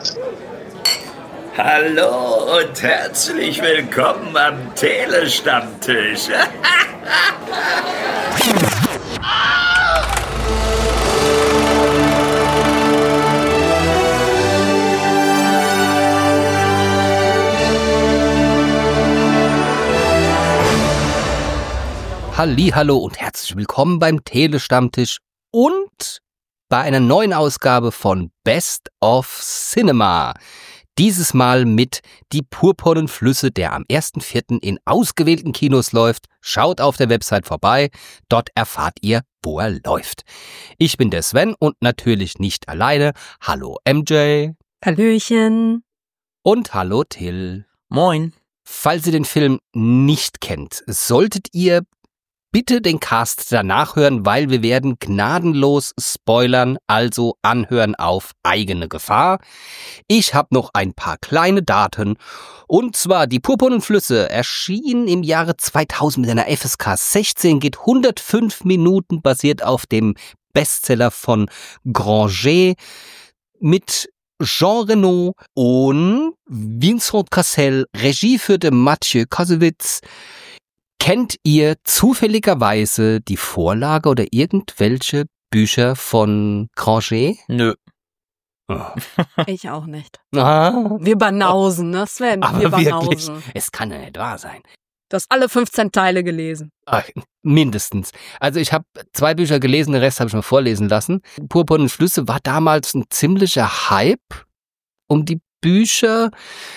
Hallo und herzlich willkommen am Telestammtisch. Hallihallo und herzlich willkommen beim Telestammtisch und bei einer neuen Ausgabe von Best of Cinema. Dieses Mal mit Die purpurnen Flüsse, der am 1.4. in ausgewählten Kinos läuft. Schaut auf der Website vorbei, dort erfahrt ihr, wo er läuft. Ich bin der Sven und natürlich nicht alleine. Hallo MJ. Hallöchen. Und hallo Till. Moin. Falls ihr den Film nicht kennt, solltet ihr bitte den Cast danach hören, weil wir werden gnadenlos spoilern, also anhören auf eigene Gefahr. Ich habe noch ein paar kleine Daten, und zwar Die purpurnen Flüsse erschien im Jahre 2000 mit einer FSK 16, geht 105 Minuten, basiert auf dem Bestseller von Granger mit Jean Reno und Vincent Cassel. Regie führte Mathieu Kassovitz. Kennt ihr zufälligerweise die Vorlage oder irgendwelche Bücher von Granger? Nö. Oh. Ich auch nicht. Ah. Wir banausen, ne Sven? Aber wir wirklich, banausen. es kann ja nicht wahr sein. Du hast alle 15 Teile gelesen. Mindestens. Also ich habe 2 Bücher gelesen, den Rest habe ich mal vorlesen lassen. Purpurne Flüsse war damals ein ziemlicher Hype um die Bücher.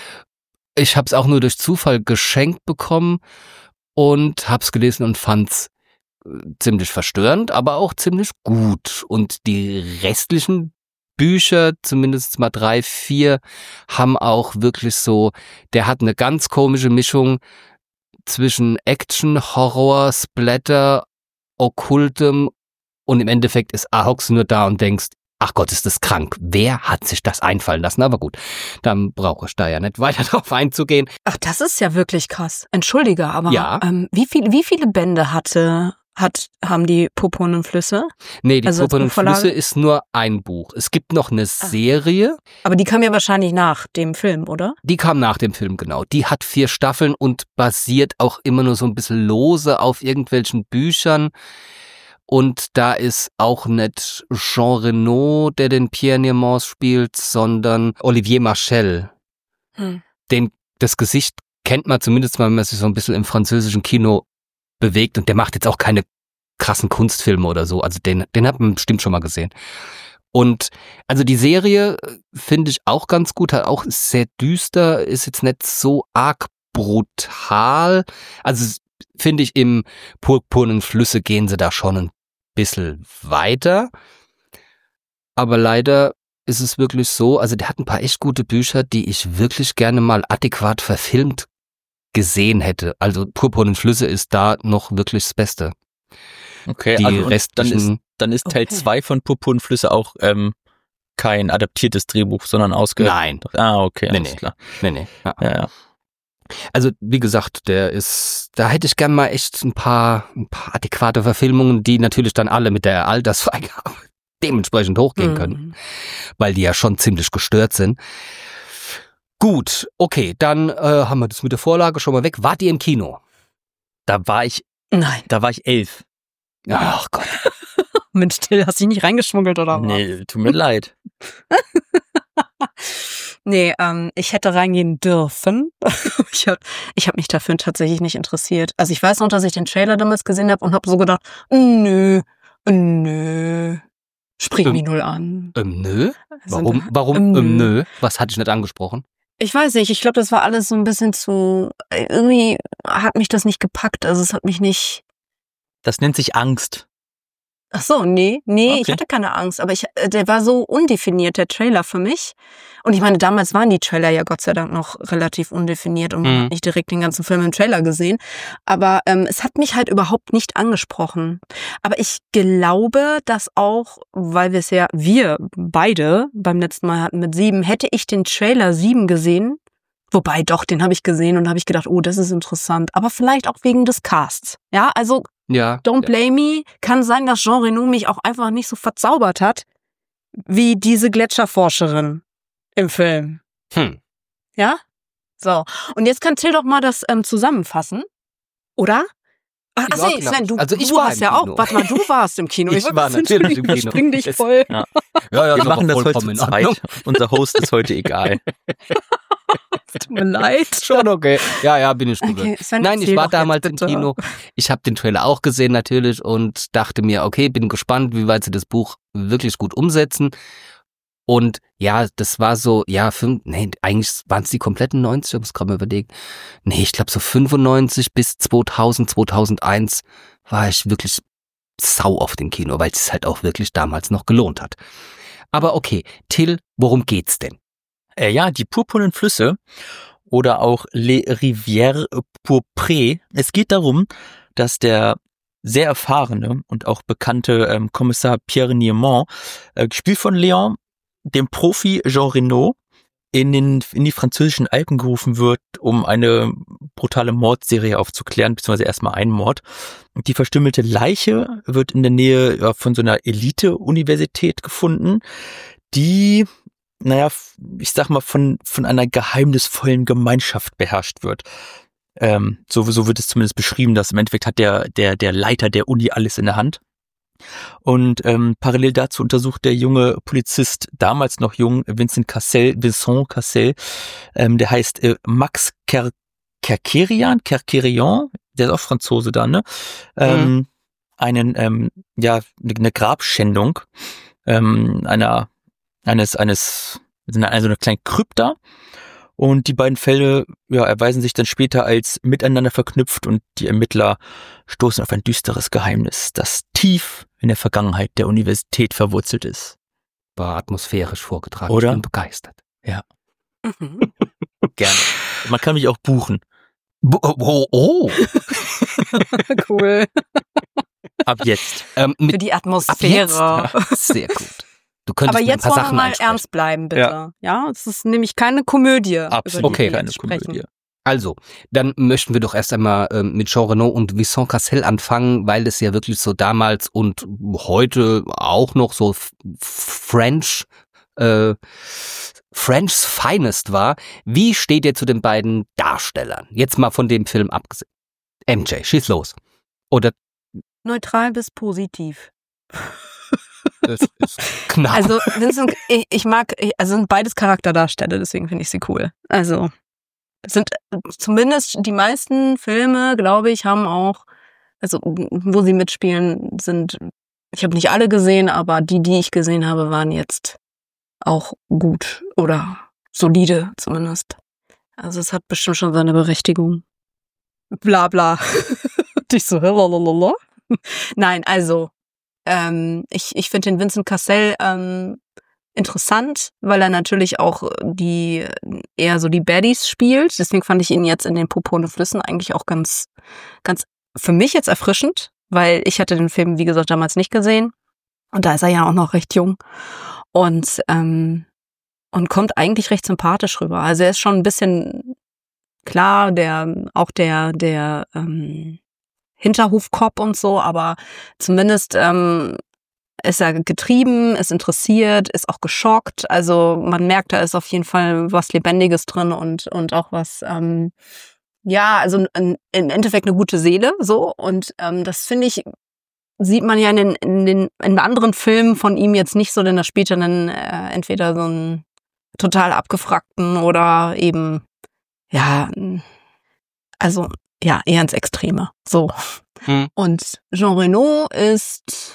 Ich habe es auch nur durch Zufall geschenkt bekommen und habe es gelesen und fand's ziemlich verstörend, aber auch ziemlich gut. Und die restlichen Bücher, zumindest mal 3, 4, haben auch wirklich so, der hat eine ganz komische Mischung zwischen Action, Horror, Splatter, Okkultem, und im Endeffekt ist Ahox nur da und denkst, ach Gott, ist das krank. Wer hat sich das einfallen lassen? Aber gut, dann brauche ich da ja nicht weiter drauf einzugehen. Ach, das ist ja wirklich krass. Entschuldige, aber Ja. Wie viele Bände haben die purpurnen Flüsse? Nee, die Also als purpurnen Buchvorlage? Flüsse ist nur ein Buch. Es gibt noch eine Serie, Aber die kam ja wahrscheinlich nach dem Film, oder? die kam nach dem Film, genau. Die hat 4 Staffeln und basiert auch immer nur so ein bisschen lose auf irgendwelchen Büchern. Und da ist auch nicht Jean Reno, der den Pierre Niemans spielt, sondern Olivier Marchal. Das Gesicht kennt man zumindest mal, wenn man sich so ein bisschen im französischen Kino bewegt, und der macht jetzt auch keine krassen Kunstfilme oder so. Also den hat man bestimmt schon mal gesehen. Und also die Serie finde ich auch ganz gut, hat auch sehr düster, ist jetzt nicht so arg brutal. Also finde ich, im purpurnen Flüsse gehen sie da schon ein bisschen weiter. Aber leider ist es wirklich so, also der hat ein paar echt gute Bücher, die ich wirklich gerne mal adäquat verfilmt gesehen hätte. Also Purpurnen Flüsse ist da noch wirklich das Beste. Okay, Die also restlichen, dann ist Teil Okay. 2 von Purpurnen Flüsse auch kein adaptiertes Drehbuch, sondern Nein. okay, Nee, alles nee. klar. nee. Ja. Ja. Also wie gesagt, da hätte ich gern mal echt ein paar adäquate Verfilmungen, die natürlich dann alle mit der Altersfreigabe dementsprechend hochgehen können, weil die ja schon ziemlich gestört sind. Gut, okay, dann haben wir das mit der Vorlage schon mal weg. Wart ihr im Kino? Da war ich Nein. 11. Ach Gott. Mensch, Till, hast du dich nicht reingeschmuggelt oder was? Nee, tut mir leid. Nee, ich hätte reingehen dürfen. Ich hab mich dafür tatsächlich nicht interessiert. Also ich weiß noch, dass ich den Trailer damals gesehen habe und habe so gedacht, nö, sprich mich null an. Nö? Also, Warum nö. nö? Was hatte ich nicht angesprochen? Ich weiß nicht, ich glaube, das war alles so ein bisschen zu, irgendwie hat mich das nicht gepackt, also es hat mich nicht, Das nennt sich Angst. ach so, nee, Okay. ich hatte keine Angst, aber der war so undefiniert, der Trailer für mich. Und ich meine, damals waren die Trailer ja Gott sei Dank noch relativ undefiniert und man hat nicht direkt den ganzen Film im Trailer gesehen. Aber es hat mich halt überhaupt nicht angesprochen. Aber ich glaube, dass auch, weil wir beide beim letzten Mal hatten mit 7, hätte ich den Trailer 7 gesehen, wobei doch, den habe ich gesehen und habe ich gedacht, oh, das ist interessant. Aber vielleicht auch wegen des Casts. Ja, also Ja. Don't Blame Me. Kann sein, dass Jean Reno mich auch einfach nicht so verzaubert hat, wie diese Gletscherforscherin im Film. Hm. Ja? So. Und jetzt kann Till doch mal das zusammenfassen. Oder? Ach, Ja, nee, genau. Sven, du Ich war warst im ja Kino. auch. Warte mal, du warst im Kino. Ich war natürlich im Kino. Spring dich voll. Ja. Ja, Wir ist machen aber das heute vollkommen zu in Ordnung. zweit. Unser Host ist heute egal. Tut mir leid. Schon okay. Ja, bin ich gut. Okay, Sven, Nein, ich erzähl war doch damals jetzt im bitte. Kino. Ich habe den Trailer auch gesehen natürlich und dachte mir, okay, bin gespannt, wie weit sie das Buch wirklich gut umsetzen. Und ja, das war so, eigentlich waren es die kompletten 90, ich muss gerade mal überlegen. Nee, ich glaube so 95 bis 2000, 2001 war ich wirklich sau auf dem Kino, weil es sich halt auch wirklich damals noch gelohnt hat. Aber okay, Till, worum geht's denn? Ja, die purpurnen Flüsse oder auch Les Rivières Pourprées. Es geht darum, dass der sehr erfahrene und auch bekannte Kommissar Pierre Niemand, gespielt von Léon, dem Profi Jean Reno, in die französischen Alpen gerufen wird, um eine brutale Mordserie aufzuklären, beziehungsweise erstmal einen Mord. Die verstümmelte Leiche wird in der Nähe von so einer Elite-Universität gefunden, die, ich sag mal, von einer geheimnisvollen Gemeinschaft beherrscht wird. So wird es zumindest beschrieben, dass im Endeffekt hat der Leiter der Uni alles in der Hand. Und parallel dazu untersucht der junge Polizist, damals noch jung, Vincent Cassel, der heißt Max Kerkerian, der ist auch Franzose da, ne? Eine Grabschändung eine kleine Krypta. Und die beiden Fälle erweisen sich dann später als miteinander verknüpft und die Ermittler stoßen auf ein düsteres Geheimnis, das tief in der Vergangenheit der Universität verwurzelt ist. War atmosphärisch vorgetragen. Oder? Ich bin begeistert. Ja, Mhm. gerne. Man kann mich auch buchen. Oh. Cool. Ab jetzt. Für die Atmosphäre. Sehr gut. Du könntest Aber mir ein jetzt paar wollen wir Sachen mal einsprechen. ernst bleiben, bitte. Ja, es ist nämlich keine Komödie. Absolut über die wir keine jetzt sprechen. Komödie. Also, dann möchten wir doch erst einmal mit Jean Reno und Vincent Cassel anfangen, weil es ja wirklich so damals und heute auch noch so French's Finest war. Wie steht ihr zu den beiden Darstellern? Jetzt mal von dem Film abgesehen. MJ, schieß los. Oder Neutral bis positiv. das ist knapp. Also, Vincent, sind beides Charakterdarsteller, deswegen finde ich sie cool. Also, es sind zumindest die meisten Filme, glaube ich, haben auch, also, wo sie mitspielen, ich habe nicht alle gesehen, aber die ich gesehen habe, waren jetzt auch gut oder solide zumindest. Also, es hat bestimmt schon seine Berechtigung. Bla, bla. Und ich so, lalalala. Nein, also, ich finde den Vincent Cassel interessant, weil er natürlich auch eher so die Baddies spielt. Deswegen fand ich ihn jetzt in den purpurnen Flüssen eigentlich auch ganz, ganz für mich jetzt erfrischend, weil ich hatte den Film, wie gesagt, damals nicht gesehen. Und da ist er ja auch noch recht jung. Und kommt eigentlich recht sympathisch rüber. Also er ist schon ein bisschen klar, der Hinterhofkopf und so, aber zumindest ist er getrieben, ist interessiert, ist auch geschockt. Also man merkt, da ist auf jeden Fall was Lebendiges drin und auch was, also im Endeffekt eine gute Seele, so. Und das finde ich, sieht man ja in anderen Filmen von ihm jetzt nicht so, denn da spielt er dann entweder so einen total abgefragten oder eben, eher ins Extreme, so. Und Jean Reno ist,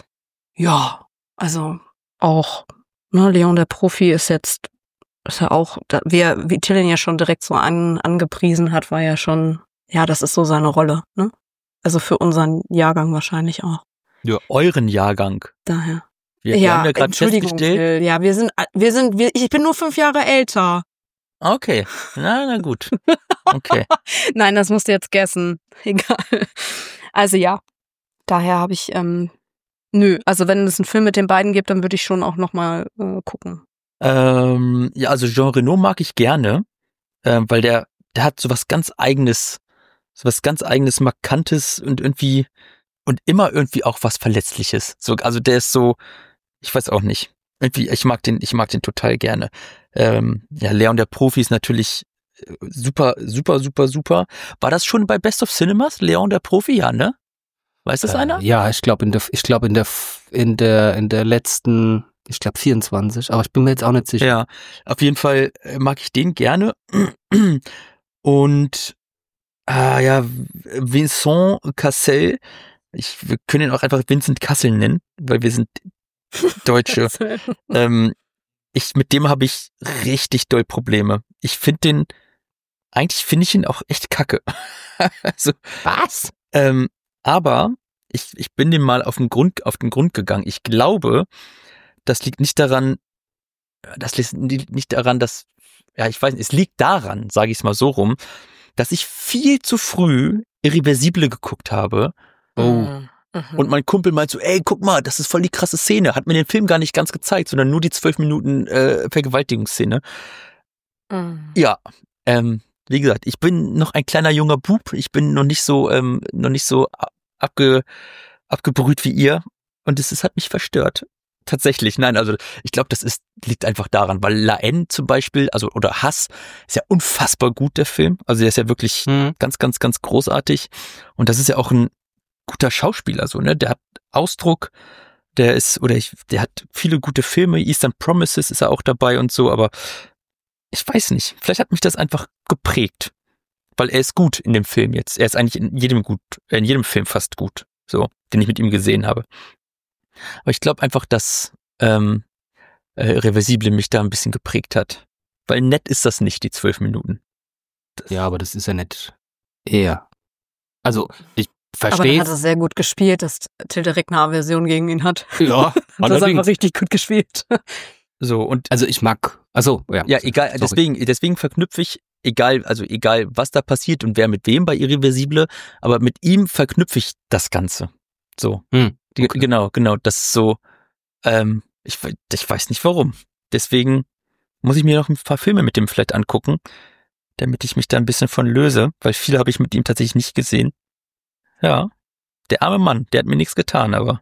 auch, ne, Léon der Profi ist ja auch, wie Till ihn ja schon direkt so angepriesen hat, war ja schon, das ist so seine Rolle, ne? Also für unseren Jahrgang wahrscheinlich auch. Ja, euren Jahrgang. Daher. Wir haben ja gerade Entschuldigung, festgestellt. Till. Ja, ich bin nur 5 Jahre älter. Okay, na gut. Okay. Nein, das musst du jetzt guessen. Egal. Also ja, daher habe ich, also wenn es einen Film mit den beiden gibt, dann würde ich schon auch nochmal gucken. Also Jean Reno mag ich gerne, weil der hat so was ganz Eigenes, Markantes und immer irgendwie auch was Verletzliches. So, also der ist so, ich weiß auch nicht. Irgendwie, ich mag den total gerne. Leon der Profi ist natürlich super, super, super, super. War das schon bei Best of Cinemas, Leon der Profi? Ja, ne? Weiß das einer? Ja, ich glaube in der letzten, ich glaube 24, aber ich bin mir jetzt auch nicht sicher. Ja, auf jeden Fall mag ich den gerne. Und Vincent Cassel, wir können ihn auch einfach Vincent Cassel nennen, weil wir sind Deutsche. Mit dem habe ich richtig doll Probleme. Eigentlich finde ich ihn auch echt kacke. Also, was? Aber ich bin dem mal auf den Grund gegangen. Ich glaube, das liegt nicht daran, dass, ich weiß nicht, es liegt daran, sage ich es mal so rum, dass ich viel zu früh Irreversible geguckt habe. Oh. Und mein Kumpel meint so, ey, guck mal, das ist voll die krasse Szene. Hat mir den Film gar nicht ganz gezeigt, sondern nur die 12 Minuten Vergewaltigungsszene. Ja, wie gesagt, ich bin noch ein kleiner junger Bub. Ich bin noch nicht so abgebrüht wie ihr. Und es hat mich verstört. Tatsächlich, nein, also ich glaube, liegt einfach daran, weil La Haine zum Beispiel, oder Hass, ist ja unfassbar gut, der Film. Also der ist ja wirklich ganz, ganz, ganz großartig. Und das ist ja auch ein guter Schauspieler, so, ne? Der hat Ausdruck, der hat viele gute Filme, Eastern Promises ist er auch dabei und so, aber ich weiß nicht, vielleicht hat mich das einfach geprägt, weil er ist gut in dem Film jetzt. Er ist eigentlich in jedem Film fast gut, so, den ich mit ihm gesehen habe. Aber ich glaube einfach, dass Reversible mich da ein bisschen geprägt hat. Weil nett ist das nicht, die 12 Minuten. Ja, aber das ist ja nett. Eher. Also, ich Aber verstehe. dann hat er sehr gut gespielt, dass Tilde Rickner Aversion gegen ihn hat. Ja, Hat das allerdings. einfach richtig gut gespielt. So, und Also ich mag, ja, egal, deswegen verknüpfe ich, egal was da passiert und wer mit wem bei Irreversible, aber mit ihm verknüpfe ich das Ganze. So. Okay. Genau, das ist so, ich weiß nicht warum. Deswegen muss ich mir noch ein paar Filme mit dem vielleicht angucken, damit ich mich da ein bisschen von löse, weil viele habe ich mit ihm tatsächlich nicht gesehen. Ja, der arme Mann, der hat mir nichts getan, aber.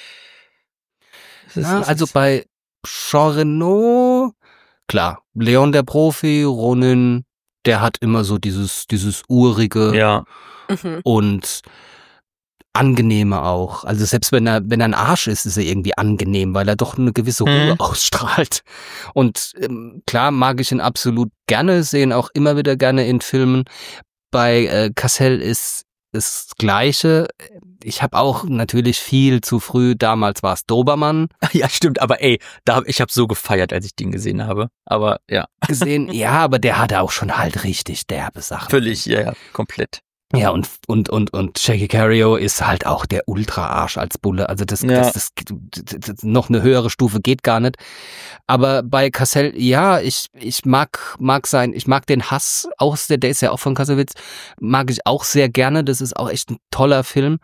Also bei Jean Reno, klar, Leon der Profi, Ronin, der hat immer so dieses urige Ja. und angenehme auch. Also selbst wenn er ein Arsch ist er irgendwie angenehm, weil er doch eine gewisse Ruhe ausstrahlt. Und klar mag ich ihn absolut gerne, sehe ihn auch immer wieder gerne in Filmen. Bei Cassel ist das Gleiche. Ich habe auch natürlich viel zu früh, damals war es Dobermann. Ja, stimmt, aber ich habe so gefeiert, als ich den gesehen habe. Aber ja. Gesehen, ja, aber der hatte auch schon halt richtig derbe Sachen. Völlig, ja, komplett. Ja, und Jackie Cario ist halt auch der Ultra-Arsch als Bulle. Also das noch eine höhere Stufe geht gar nicht. Aber bei Cassel, ja, ich mag den Hass aus der ist ja auch von Kassowitz, mag ich auch sehr gerne. Das ist auch echt ein toller Film.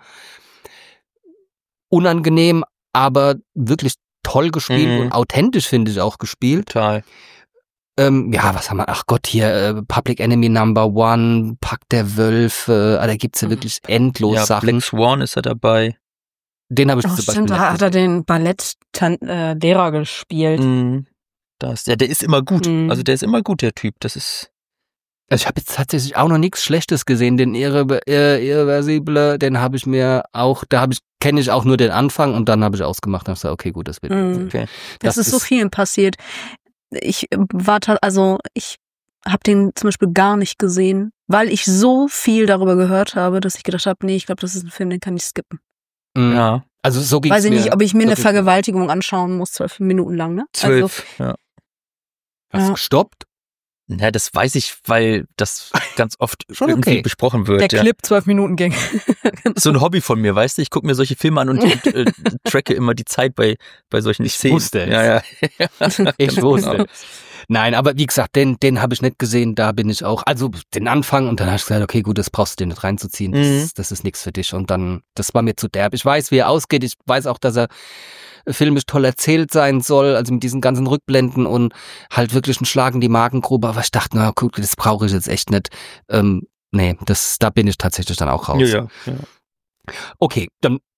Unangenehm, aber wirklich toll gespielt und authentisch, finde ich, auch gespielt. Total. Ja, was haben wir? Ach Gott, hier Public Enemy No. 1, Pack der Wölfe, da gibt's ja wirklich endlos Sachen. Black Swan ist er dabei. Den habe ich zum Beispiel Stimmt, da hat er den Ballettlehrer gespielt. Der ist immer gut. Also der ist immer gut, der Typ. Das ist. Also ich habe jetzt tatsächlich auch noch nichts Schlechtes gesehen. Den Irreversible, den habe ich mir auch, kenne ich auch nur den Anfang und dann habe ich ausgemacht und habe gesagt, okay, gut, das wird. Okay. Das ist so vielen passiert. Ich habe den zum Beispiel gar nicht gesehen, weil ich so viel darüber gehört habe, dass ich gedacht habe, nee, ich glaube, das ist ein Film, den kann ich skippen. Ja. Also so ging's Weiß ich mir. nicht, ob ich mir eine Vergewaltigung anschauen muss, 12 Minuten lang, ne? 12, ja. Hast du gestoppt? Ja, das weiß ich, weil das ganz oft Schon irgendwie okay. besprochen wird. Der Clip 12 Minuten ging. So ein Hobby von mir, weißt du? Ich gucke mir solche Filme an und tracke immer die Zeit bei solchen Szenen. Wusste es. Ja. Ich wusste. Nein, aber wie gesagt, den habe ich nicht gesehen, da bin ich auch, also den Anfang und dann habe ich gesagt, okay, gut, das brauchst du dir nicht reinzuziehen, das ist nichts für dich und dann, das war mir zu derb. Ich weiß, wie er ausgeht, ich weiß auch, dass er filmisch toll erzählt sein soll, also mit diesen ganzen Rückblenden und halt wirklich ein Schlag in die Magengrube, aber ich dachte, na gut, das brauche ich jetzt echt nicht. Nee, da bin ich tatsächlich dann auch raus. Ja. Okay, dann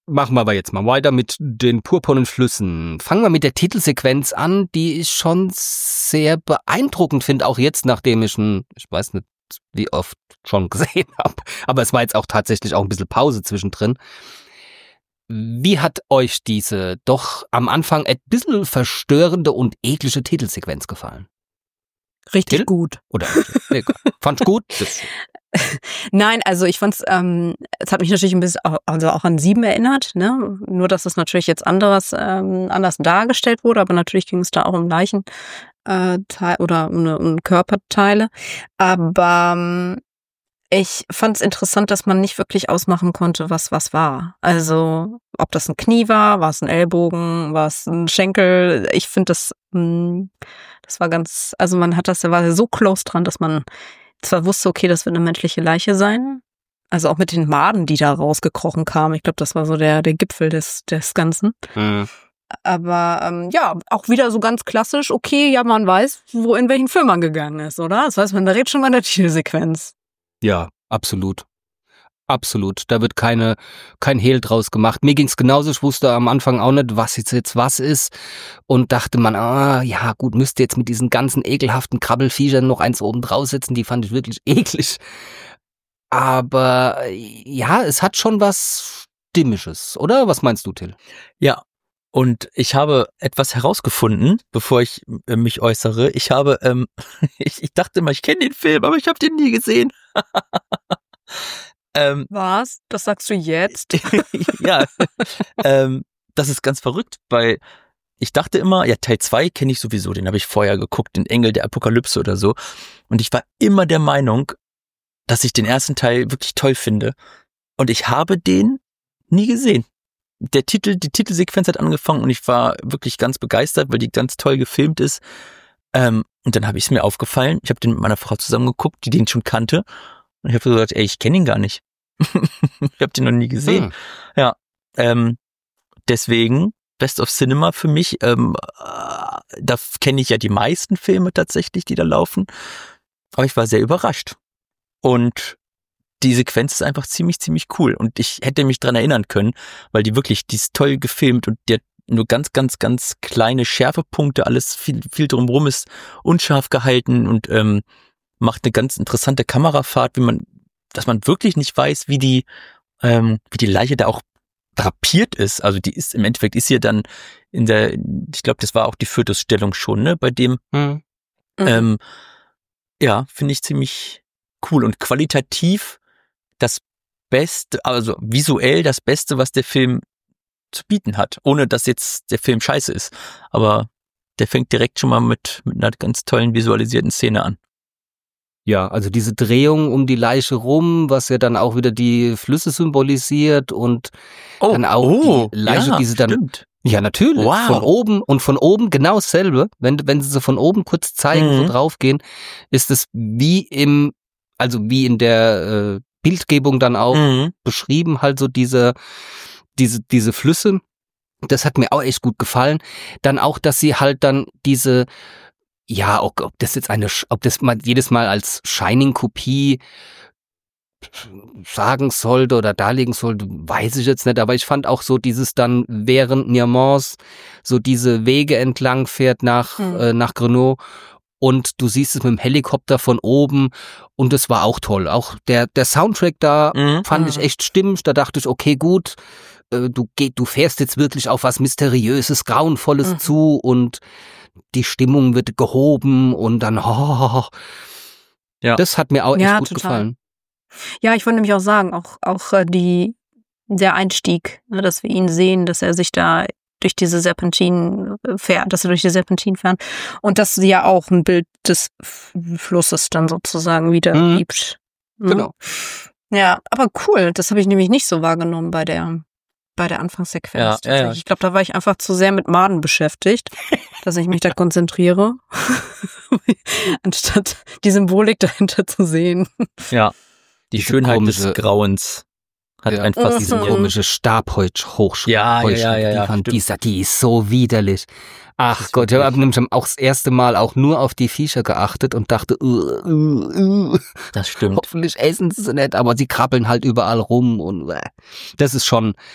machen wir aber jetzt mal weiter mit den purpurnen Flüssen. Fangen wir mit der Titelsequenz an, die ich schon sehr beeindruckend finde, auch jetzt, nachdem ich weiß nicht, wie oft schon gesehen habe. Aber es war jetzt auch tatsächlich auch ein bisschen Pause zwischendrin. Wie hat euch diese doch am Anfang ein bisschen verstörende und eklige Titelsequenz gefallen? Richtig Till? gut. Oder fand's gut? Nein, also ich fand's, es hat mich natürlich ein bisschen auch an 7 erinnert, ne? Nur, dass es natürlich jetzt anders dargestellt wurde, aber natürlich ging es da auch um Leichen Teil oder um Körperteile. Aber ich fand es interessant, dass man nicht wirklich ausmachen konnte, was war. Also ob das ein Knie war es ein Ellbogen, war es ein Schenkel. Ich finde das war ganz, also man hat da war so close dran, dass man zwar wusste, okay, das wird eine menschliche Leiche sein, also auch mit den Maden, die da rausgekrochen kamen. Ich glaube, das war so der Gipfel des Ganzen. Mhm. Aber ja, auch wieder so ganz klassisch, okay, ja, man weiß, in welchen Film man gegangen ist, oder? Das heißt, man redet schon mal in der Titelsequenz. Ja, absolut. Absolut. Da wird kein Hehl draus gemacht. Mir ging's genauso. Ich wusste am Anfang auch nicht, was jetzt was ist. Und dachte man, ja gut, müsste jetzt mit diesen ganzen ekelhaften Krabbelfiechern noch eins oben draufsetzen. Die fand ich wirklich eklig. Aber ja, es hat schon was Stimmisches, oder? Was meinst du, Till? Ja, und ich habe etwas herausgefunden, bevor ich mich äußere. Ich habe, ich dachte immer, ich kenne den Film, aber ich habe den nie gesehen. Was? Das sagst du jetzt? Ja, das ist ganz verrückt, weil ich dachte immer, ja, Teil 2 kenne ich sowieso, den habe ich vorher geguckt, den Engel der Apokalypse oder so. Und ich war immer der Meinung, dass ich den ersten Teil wirklich toll finde. Und ich habe den nie gesehen. Die Titelsequenz hat angefangen und ich war wirklich ganz begeistert, weil die ganz toll gefilmt ist. Und dann habe ich es mir aufgefallen, ich habe den mit meiner Frau zusammen geguckt, die den schon kannte. Und ich habe so gesagt, ey, ich kenne ihn gar nicht. Ich habe den noch nie gesehen. Ja, deswegen Best of Cinema für mich. Da kenne ich ja die meisten Filme tatsächlich, die da laufen. Aber ich war sehr überrascht. Und die Sequenz ist einfach ziemlich, ziemlich cool. Und ich hätte mich dran erinnern können, weil die ist toll gefilmt und die hat nur ganz, ganz, ganz kleine Schärfepunkte, alles viel drumherum ist unscharf gehalten und macht eine ganz interessante Kamerafahrt, dass man wirklich nicht weiß, wie die Leiche da auch drapiert ist. Also die ist, im Endeffekt ist sie dann ich glaube, das war auch die Fötusstellung schon, ne, bei dem. Ja, finde ich ziemlich cool und qualitativ das Beste, also visuell das Beste, was der Film zu bieten hat, ohne dass jetzt der Film scheiße ist. Aber der fängt direkt schon mal mit einer ganz tollen visualisierten Szene an. Ja, also diese Drehung um die Leiche rum, was ja dann auch wieder die Flüsse symbolisiert und dann auch die Leiche, ja, die sie dann... Stimmt. Ja, natürlich. Wow. Von oben genau dasselbe. Wenn sie von oben kurz zeigen, so draufgehen, ist es wie in der Bildgebung dann auch beschrieben, halt so diese Flüsse. Das hat mir auch echt gut gefallen. Dann auch, dass sie halt dann diese, ja, ob das mal jedes Mal als Shining-Kopie sagen sollte oder darlegen sollte, weiß ich jetzt nicht, aber ich fand auch so dieses dann, während Niamans so diese Wege entlang fährt nach Grenoble und du siehst es mit dem Helikopter von oben und das war auch toll. Auch der Soundtrack da fand ich echt stimmig, da dachte ich, okay, gut, du fährst jetzt wirklich auf was Mysteriöses, Grauenvolles zu und die Stimmung wird gehoben und dann, ja. Das hat mir auch echt gut gefallen. Ja, ich wollte nämlich auch sagen, auch der Einstieg, ne, dass wir ihn sehen, dass er sich da durch diese Serpentinen fährt, dass er durch die Serpentinen fährt und dass sie ja auch ein Bild des Flusses dann sozusagen wieder gibt. Genau. Ja, aber cool, das habe ich nämlich nicht so wahrgenommen bei der Anfangssequenz. Ja. Ich glaube, da war ich einfach zu sehr mit Maden beschäftigt, dass ich mich da konzentriere, anstatt die Symbolik dahinter zu sehen. Ja. Die Schönheit des Grauens hat einfach diese komische Stabhochschrift. Ja. Die ist so widerlich. Ach Gott, ich habe nämlich auch das erste Mal auch nur auf die Viecher geachtet und dachte, das stimmt. Hoffentlich essen sie nicht, aber sie krabbeln halt überall rum und das ist schon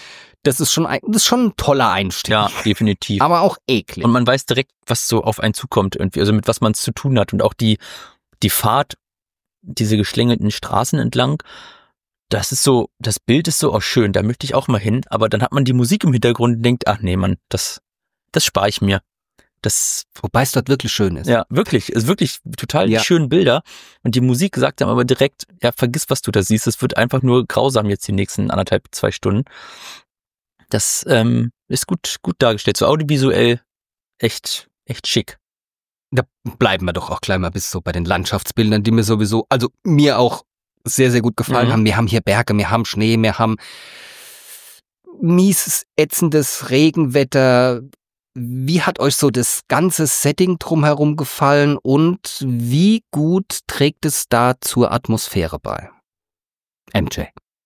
Das ist schon ein toller Einstieg. Ja, definitiv. Aber auch eklig. Und man weiß direkt, was so auf einen zukommt irgendwie, also mit was man es zu tun hat. Und auch die Fahrt, diese geschlängelten Straßen entlang, das Bild ist so auch schön, da möchte ich auch mal hin. Aber dann hat man die Musik im Hintergrund und denkt, ach nee, Mann, das spare ich mir. Wobei es dort wirklich schön ist. Ja, wirklich. Es ist wirklich total Ja. die schönen Bilder. Und die Musik sagt dann aber direkt, ja, vergiss, was du da siehst. Es wird einfach nur grausam jetzt die nächsten 1,5-2 Stunden. Das ist gut dargestellt. So audiovisuell echt schick. Da bleiben wir doch auch gleich mal bis so bei den Landschaftsbildern, die mir sowieso, also mir auch sehr, sehr gut gefallen haben. Wir haben hier Berge, wir haben Schnee, wir haben mieses, ätzendes Regenwetter. Wie hat euch so das ganze Setting drumherum gefallen und wie gut trägt es da zur Atmosphäre bei? MJ.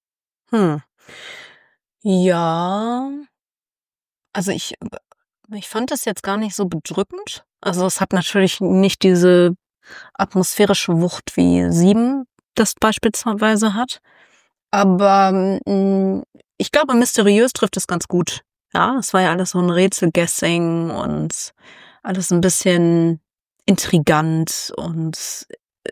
Ja, also ich fand das jetzt gar nicht so bedrückend. Also es hat natürlich nicht diese atmosphärische Wucht wie 7 das beispielsweise hat. Aber ich glaube, mysteriös trifft es ganz gut. Ja, es war ja alles so ein Rätselguessing und alles ein bisschen intrigant und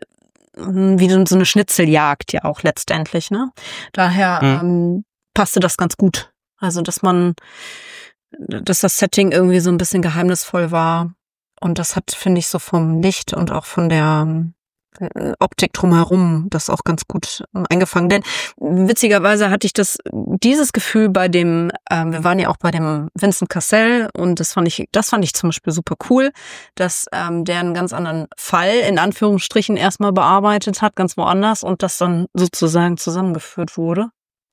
wie so eine Schnitzeljagd ja auch letztendlich, ne? Daher passte das ganz gut. Also, dass das Setting irgendwie so ein bisschen geheimnisvoll war. Und das hat, finde ich, so vom Licht und auch von der Optik drumherum das auch ganz gut eingefangen. Denn witzigerweise hatte ich dieses Gefühl bei dem, wir waren ja auch bei dem Vincent Cassel und das fand ich zum Beispiel super cool, dass der einen ganz anderen Fall in Anführungsstrichen erstmal bearbeitet hat, ganz woanders und das dann sozusagen zusammengeführt wurde.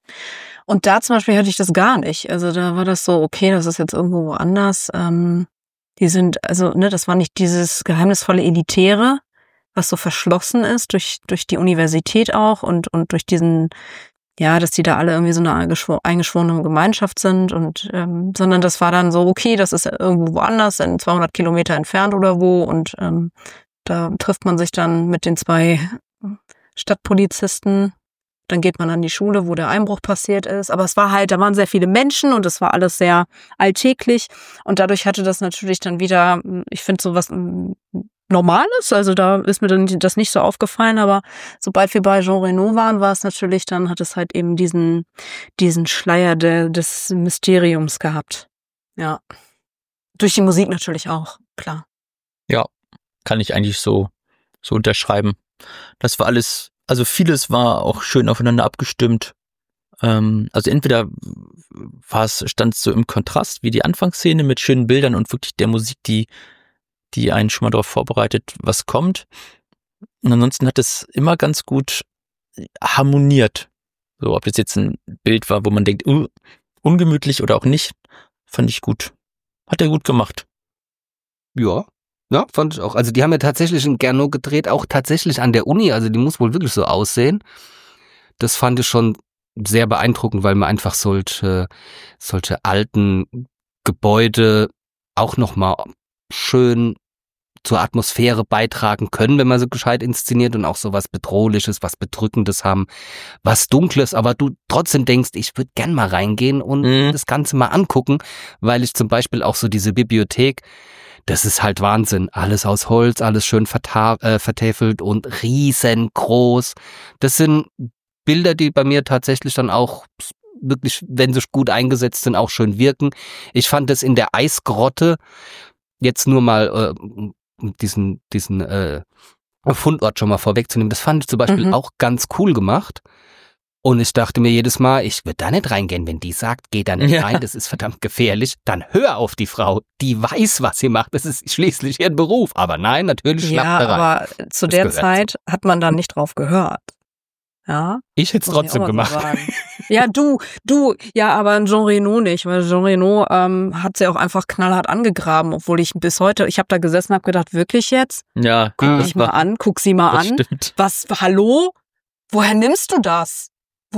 Und da zum Beispiel hatte ich das gar nicht. Also da war das so, okay, das ist jetzt irgendwo woanders. Die sind, also, ne, das war nicht dieses geheimnisvolle Elitäre, was so verschlossen ist durch die Universität auch und durch diesen, ja, dass die da alle irgendwie so eine eingeschworene Gemeinschaft sind und, sondern das war dann so, okay, das ist irgendwo woanders, in 200 Kilometer entfernt oder wo und, da trifft man sich dann mit den 2 Stadtpolizisten. Dann geht man an die Schule, wo der Einbruch passiert ist. Aber es war halt, da waren sehr viele Menschen und es war alles sehr alltäglich. Und dadurch hatte das natürlich dann wieder, ich finde, so was Normales. Also da ist mir dann das nicht so aufgefallen. Aber sobald wir bei Jean Reno waren, war es natürlich, dann hat es halt eben diesen Schleier des Mysteriums gehabt. Ja. Durch die Musik natürlich auch, klar. Ja, kann ich eigentlich so unterschreiben. Das war alles, also vieles war auch schön aufeinander abgestimmt. Also entweder stand es so im Kontrast wie die Anfangsszene mit schönen Bildern und wirklich der Musik, die einen schon mal darauf vorbereitet, was kommt. Und ansonsten hat es immer ganz gut harmoniert. So, ob das jetzt ein Bild war, wo man denkt, ungemütlich oder auch nicht, fand ich gut. Hat er gut gemacht. Ja, fand ich auch. Also die haben ja tatsächlich in Gernot gedreht, auch tatsächlich an der Uni. Also die muss wohl wirklich so aussehen. Das fand ich schon sehr beeindruckend, weil man einfach solche alten Gebäude auch nochmal schön zur Atmosphäre beitragen können, wenn man so gescheit inszeniert und auch so was Bedrohliches, was Bedrückendes haben, was Dunkles, aber du trotzdem denkst, ich würde gern mal reingehen und das Ganze mal angucken, weil ich zum Beispiel auch so diese Bibliothek, das ist halt Wahnsinn. Alles aus Holz, alles schön vertäfelt und riesengroß. Das sind Bilder, die bei mir tatsächlich dann auch wirklich, wenn sie gut eingesetzt sind, auch schön wirken. Ich fand das in der Eisgrotte jetzt nur mal diesen Fundort schon mal vorwegzunehmen. Das fand ich zum Beispiel auch ganz cool gemacht. Und ich dachte mir jedes Mal, ich würde da nicht reingehen. Wenn die sagt, geh da nicht rein, das ist verdammt gefährlich, dann hör auf die Frau. Die weiß, was sie macht. Das ist schließlich ihr Beruf. Aber nein, natürlich schnappt er rein. Aber zu der Zeit hat man da nicht drauf gehört. Ja. Ich hätte es trotzdem gemacht. Ja, du, ja, aber Jean Reno nicht, weil Jean Reno hat sie auch einfach knallhart angegraben, obwohl ich bis heute, ich habe da gesessen und habe gedacht, wirklich jetzt? Ja, guck sie mal an. Stimmt. Was, hallo? Woher nimmst du das?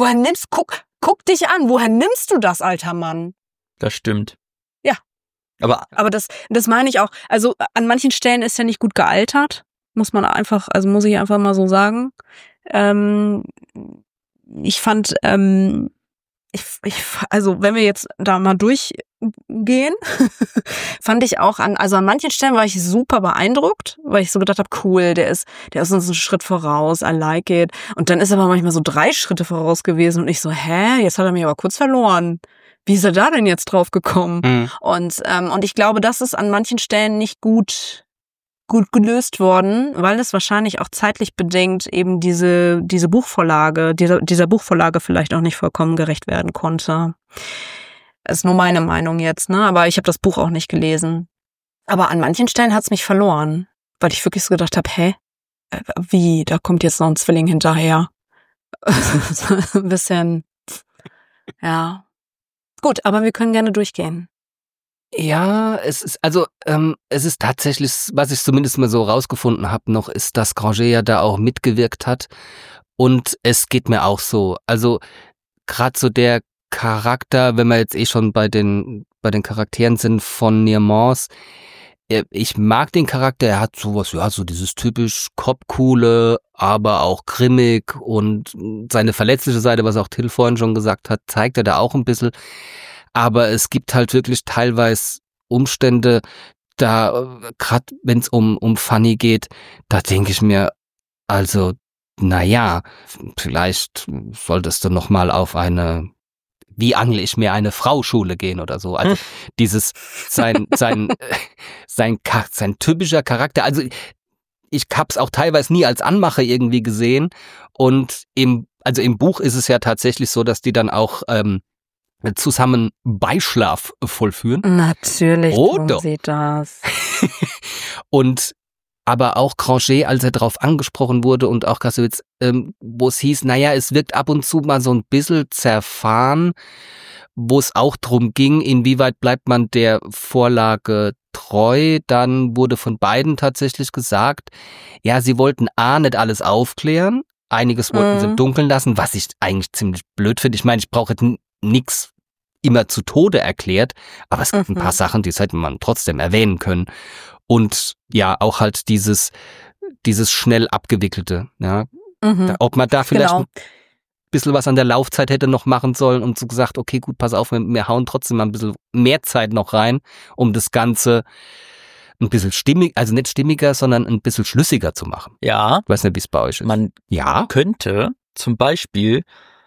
Guck dich an, woher nimmst du das, alter Mann? Das stimmt. Ja. Aber das meine ich auch. Also an manchen Stellen ist ja nicht gut gealtert, muss ich einfach mal so sagen. Ich fand Also wenn wir jetzt da mal durchgehen, fand ich auch an manchen Stellen war ich super beeindruckt, weil ich so gedacht habe, cool, der ist uns einen Schritt voraus, I like it. Und dann ist er aber manchmal so 3 Schritte voraus gewesen und ich so, jetzt hat er mich aber kurz verloren. Wie ist er da denn jetzt drauf gekommen? Mhm. Und ich glaube, das ist an manchen Stellen nicht gut gelöst worden, weil es wahrscheinlich auch zeitlich bedingt eben diese Buchvorlage, dieser Buchvorlage vielleicht auch nicht vollkommen gerecht werden konnte. Ist nur meine Meinung jetzt, ne? Aber ich habe das Buch auch nicht gelesen. Aber an manchen Stellen hat's mich verloren, weil ich wirklich so gedacht habe, wie, da kommt jetzt noch ein Zwilling hinterher. Ein bisschen, ja. Gut, aber wir können gerne durchgehen. Ja, es ist tatsächlich, was ich zumindest mal so rausgefunden habe noch, ist, dass Granger ja da auch mitgewirkt hat und es geht mir auch so. Also gerade so der Charakter, wenn wir jetzt schon bei den Charakteren sind von Nearmans, ich mag den Charakter, er hat sowas, ja, so dieses typisch Kopfcoole, aber auch grimmig und seine verletzliche Seite, was auch Till vorhin schon gesagt hat, zeigt er da auch ein bisschen. Aber es gibt halt wirklich teilweise Umstände, da, gerade wenn es um Fanny geht, da denke ich mir, also, naja, vielleicht solltest du noch mal auf eine, wie angle ich mir eine Frau-Schule gehen oder so. Also dieses, sein typischer Charakter, also ich hab's auch teilweise nie als Anmache irgendwie gesehen und im Buch ist es ja tatsächlich so, dass die dann auch zusammen Beischlaf vollführen. Natürlich tun sie das. Und aber auch Granger, als er darauf angesprochen wurde und auch Kassowitz, wo es hieß, naja, es wirkt ab und zu mal so ein bisschen zerfahren, wo es auch drum ging, inwieweit bleibt man der Vorlage treu. Dann wurde von beiden tatsächlich gesagt, ja, sie wollten nicht alles aufklären, einiges wollten sie im Dunkeln lassen, was ich eigentlich ziemlich blöd finde. Ich meine, ich brauche nix immer zu Tode erklärt, aber es gibt ein paar Sachen, die hätte man trotzdem erwähnen können. Und ja, auch halt dieses schnell abgewickelte, ja. Ob man da vielleicht ein bisschen was an der Laufzeit hätte noch machen sollen und so gesagt, okay, gut, pass auf, wir hauen trotzdem mal ein bisschen mehr Zeit noch rein, um das Ganze ein bisschen stimmig, also nicht stimmiger, sondern ein bisschen schlüssiger zu machen. Ja. Ich weiß nicht, wie es bei euch ist. Man könnte zum Beispiel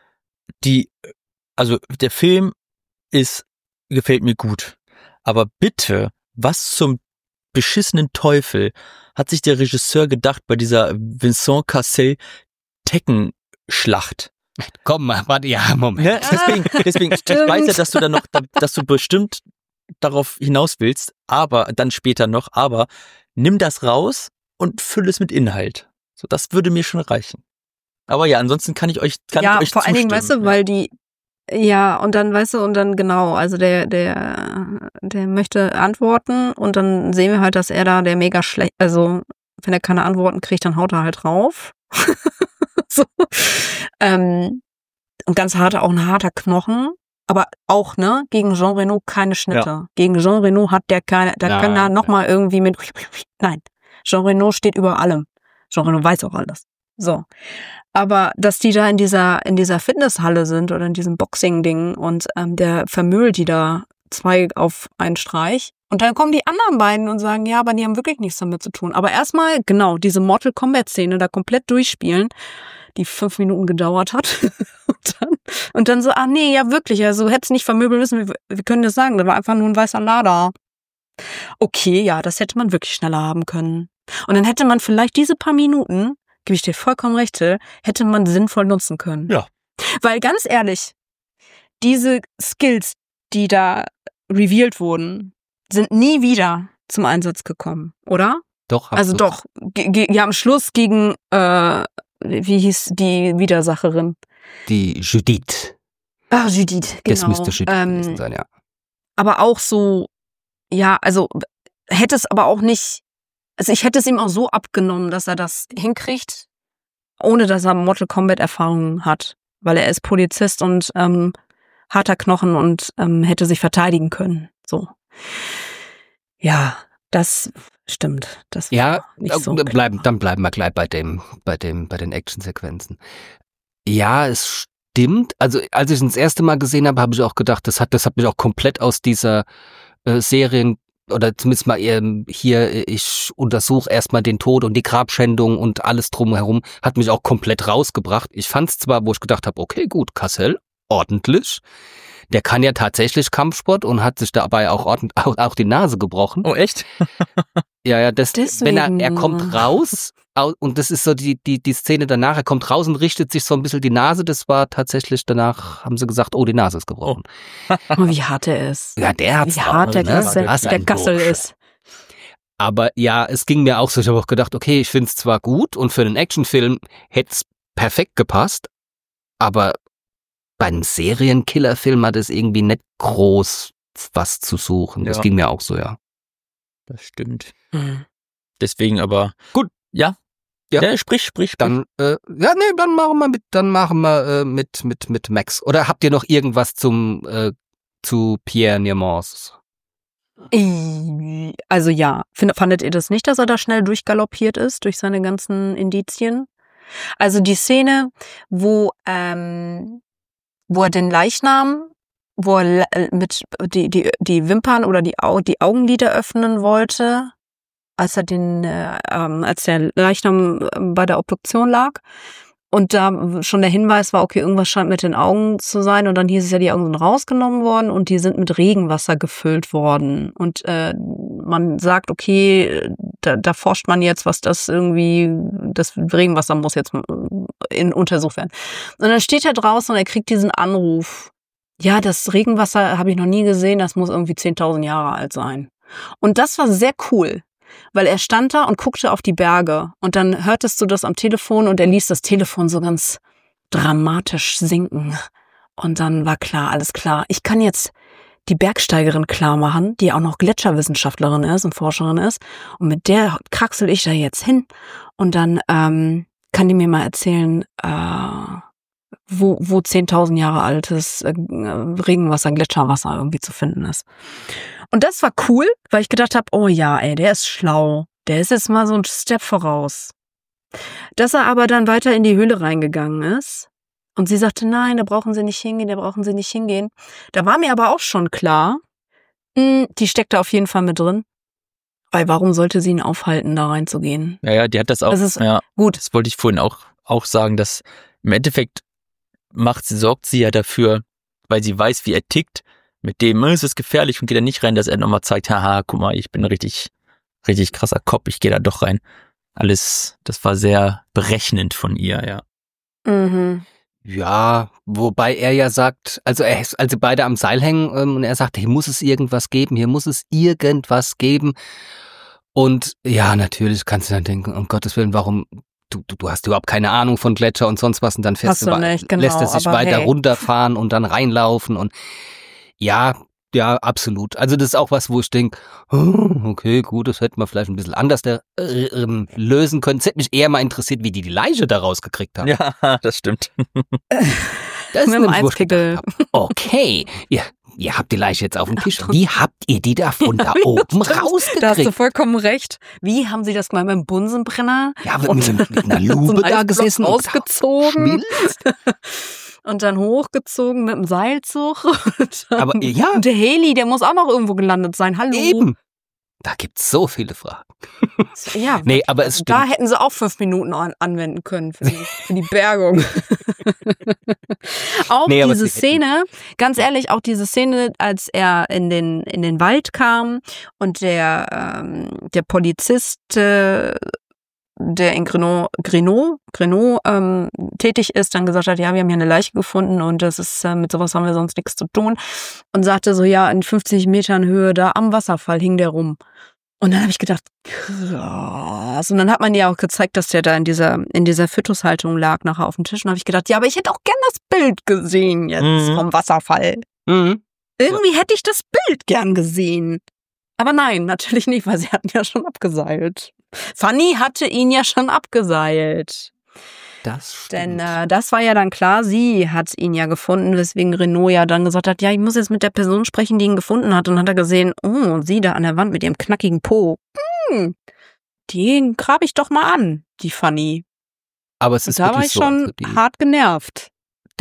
der Film gefällt mir gut. Aber bitte, was zum beschissenen Teufel hat sich der Regisseur gedacht bei dieser Vincent Cassel Teckenschlacht? Komm mal, warte, ja, Moment. Ne? Deswegen, ich weiß ja, dass du bestimmt darauf hinaus willst, aber dann später noch, aber nimm das raus und fülle es mit Inhalt. So, das würde mir schon reichen. Aber ja, ansonsten kann ich euch vor zustimmen. allen Dingen, weißt du, weil und dann, weißt du, und dann genau, also der möchte antworten und dann sehen wir halt, dass er da der mega schlecht, also wenn er keine Antworten kriegt, dann haut er halt drauf. So. Und ganz auch ein harter Knochen, aber auch, ne, gegen Jean Reno keine Schnitte. Ja. Gegen Jean Reno hat der keine, kann er nochmal irgendwie mit, nein, Jean Reno steht über allem. Jean Reno weiß auch alles. So. Aber dass die da in dieser Fitnesshalle sind oder in diesem Boxing-Ding und der vermüllt die da 2 auf einen Streich und dann kommen die anderen beiden und sagen, ja, aber die haben wirklich nichts damit zu tun. Aber erstmal, genau, diese Mortal Kombat-Szene da komplett durchspielen, die 5 Minuten gedauert hat und dann so, nee, ja wirklich, also hätte es nicht vermöbeln müssen, wir können das sagen, da war einfach nur ein weißer Lader. Okay, ja, das hätte man wirklich schneller haben können. Und dann hätte man vielleicht diese paar Minuten, gebe ich dir vollkommen recht, hätte man sinnvoll nutzen können. Ja. Weil ganz ehrlich, diese Skills, die da revealed wurden, sind nie wieder zum Einsatz gekommen, oder? Doch. Also doch. Ja, am Schluss gegen, wie hieß die Widersacherin? Die Judith. Ah, Judith, genau. Das müsste Judith gewesen sein, ja. Aber auch so, ja, also hätte es aber auch nicht, also ich hätte es ihm auch so abgenommen, dass er das hinkriegt, ohne dass er Mortal Kombat Erfahrungen hat. Weil er ist Polizist und harter Knochen und hätte sich verteidigen können. So. Ja, das stimmt. Das war nicht so. Dann bleiben wir gleich bei den Actionsequenzen. Ja, es stimmt. Also als ich ihn das erste Mal gesehen habe, habe ich auch gedacht, das hat mich auch komplett aus dieser Serien oder zumindest mal hier, ich untersuche erstmal den Tod und die Grabschändung und alles drumherum, hat mich auch komplett rausgebracht. Ich fand es zwar, wo ich gedacht habe, okay, gut, Cassel, ordentlich. Der kann ja tatsächlich Kampfsport und hat sich dabei auch die Nase gebrochen. Oh, echt? Ja, Deswegen. er kommt raus und das ist so die Szene danach, er kommt raus und richtet sich so ein bisschen die Nase, das war tatsächlich, danach haben sie gesagt, oh, die Nase ist gebrochen. Oh, wie hart er ist. Ja, der hat's Wie hart der Gassel ist. Aber ja, es ging mir auch so, ich habe auch gedacht, okay, ich finde es zwar gut und für einen Actionfilm hätte es perfekt gepasst, aber bei einem Serienkillerfilm hat es irgendwie nicht groß was zu suchen. Das ging mir auch so, ja. Das stimmt. Deswegen aber, gut, ja, sprich. Dann, dann machen wir mit Max. Oder habt ihr noch irgendwas zu Pierre Niemans? Also ja, fandet ihr das nicht, dass er da schnell durchgaloppiert ist durch seine ganzen Indizien? Also die Szene, wo er den Leichnam, wo er mit die Wimpern oder die Augenlider öffnen wollte, als der Leichnam bei der Obduktion lag. Und da schon der Hinweis war, okay, irgendwas scheint mit den Augen zu sein. Und dann hieß es ja, die Augen sind rausgenommen worden und die sind mit Regenwasser gefüllt worden. Und man sagt, okay, da forscht man jetzt, was das Regenwasser muss jetzt untersucht werden. Und dann steht er draußen und er kriegt diesen Anruf. Ja, das Regenwasser habe ich noch nie gesehen, das muss irgendwie 10.000 Jahre alt sein. Und das war sehr cool. Weil er stand da und guckte auf die Berge und dann hörtest du das am Telefon und er ließ das Telefon so ganz dramatisch sinken. Und dann war klar, alles klar. Ich kann jetzt die Bergsteigerin klar machen, die auch noch Gletscherwissenschaftlerin ist und Forscherin ist. Und mit der kraxel ich da jetzt hin und dann kann die mir mal erzählen, wo 10.000 Jahre altes Regenwasser, Gletscherwasser irgendwie zu finden ist. Und das war cool, weil ich gedacht habe, oh ja, ey, der ist schlau. Der ist jetzt mal so ein Step voraus. Dass er aber dann weiter in die Höhle reingegangen ist und sie sagte, nein, da brauchen Sie nicht hingehen. Da war mir aber auch schon klar, die steckt da auf jeden Fall mit drin. Weil warum sollte sie ihn aufhalten, da reinzugehen? Ja, die hat das auch. Das ist gut. Das wollte ich vorhin auch sagen, dass im Endeffekt sorgt sie ja dafür, weil sie weiß, wie er tickt, mit dem, es ist gefährlich und geht da nicht rein, dass er nochmal zeigt, haha, guck mal, ich bin richtig, richtig krasser Cop, ich gehe da doch rein. Alles, das war sehr berechnend von ihr, ja. Mhm. Ja, wobei er ja sagt, also beide am Seil hängen und er sagt, hier muss es irgendwas geben. Und ja, natürlich kannst du dann denken, um Gottes Willen, warum, du hast überhaupt keine Ahnung von Gletscher und sonst was und dann lässt er sich weiter runterfahren und dann reinlaufen und ja, absolut. Also das ist auch was, wo ich denke, okay, gut, das hätte man vielleicht ein bisschen anders lösen können. Es hätte mich eher mal interessiert, wie die Leiche da rausgekriegt haben. Ja, das stimmt. Das mit dem Eispickel. Okay, ihr habt die Leiche jetzt auf dem Tisch. Wie habt ihr die da von da oben rausgekriegt? Da hast du vollkommen recht. Wie haben sie das gemacht mit dem Bunsenbrenner? Ja, mit einer Lupe da gesessen und ausgezogen. Und dann hochgezogen mit dem Seilzug. Aber ja. Und der Heli, der muss auch noch irgendwo gelandet sein. Hallo. Eben. Da gibt's so viele Fragen. Ja, nee, aber es stimmt. Da hätten sie auch 5 Minuten anwenden können für die Bergung. Auch diese Szene, ganz ehrlich, auch diese Szene, als er in den Wald kam und der Polizist, der in Grenoble tätig ist, dann gesagt hat, ja, wir haben hier eine Leiche gefunden und das ist mit sowas haben wir sonst nichts zu tun. Und sagte so, ja, in 50 Metern Höhe da am Wasserfall hing der rum. Und dann habe ich gedacht, krass. Und dann hat man ja auch gezeigt, dass der da in dieser Fötushaltung lag, nachher auf dem Tisch. Und habe ich gedacht, ja, aber ich hätte auch gern das Bild gesehen jetzt vom Wasserfall. Mhm. Irgendwie hätte ich das Bild gern gesehen. Aber nein, natürlich nicht, weil sie hatten ja schon abgeseilt. Fanny hatte ihn ja schon abgeseilt. Das stimmt. Denn das war ja dann klar, sie hat ihn ja gefunden, weswegen Renaud ja dann gesagt hat, ja, ich muss jetzt mit der Person sprechen, die ihn gefunden hat. Und dann hat er gesehen, oh, sie da an der Wand mit ihrem knackigen Po. Die grabe ich doch mal an, die Fanny. Aber es ist da war ich so, schon hart genervt.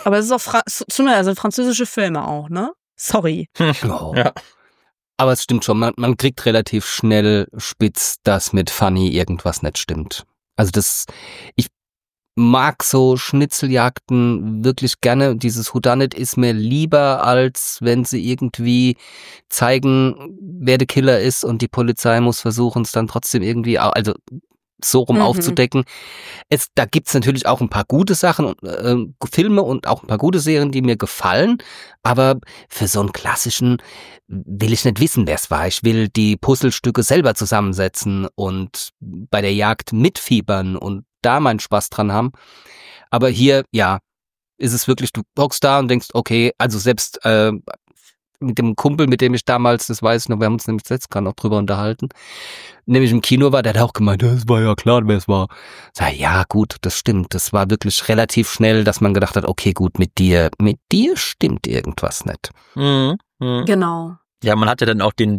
Aber es ist auch also französische Filme auch, ne? Sorry. Oh. Ja. Aber es stimmt schon, man kriegt relativ schnell spitz, dass mit Fanny irgendwas nicht stimmt. Also ich mag so Schnitzeljagden wirklich gerne. Dieses Whodunit ist mir lieber, als wenn sie irgendwie zeigen, wer der Killer ist und die Polizei muss versuchen, es dann trotzdem irgendwie, also so rum aufzudecken. Da gibt's natürlich auch ein paar gute Sachen, Filme und auch ein paar gute Serien, die mir gefallen, aber für so einen klassischen will ich nicht wissen, wer es war. Ich will die Puzzlestücke selber zusammensetzen und bei der Jagd mitfiebern und da meinen Spaß dran haben. Aber hier, ja, ist es wirklich, du hockst da und denkst, okay, also selbst mit dem Kumpel, mit dem ich damals, das weiß ich noch, wir haben uns nämlich jetzt gerade noch drüber unterhalten, nämlich im Kino war, der hat auch gemeint, das war ja klar, wer es war. Sag, ja gut, das stimmt, das war wirklich relativ schnell, dass man gedacht hat, okay gut, mit dir stimmt irgendwas nicht. Genau. Ja, man hatte dann auch den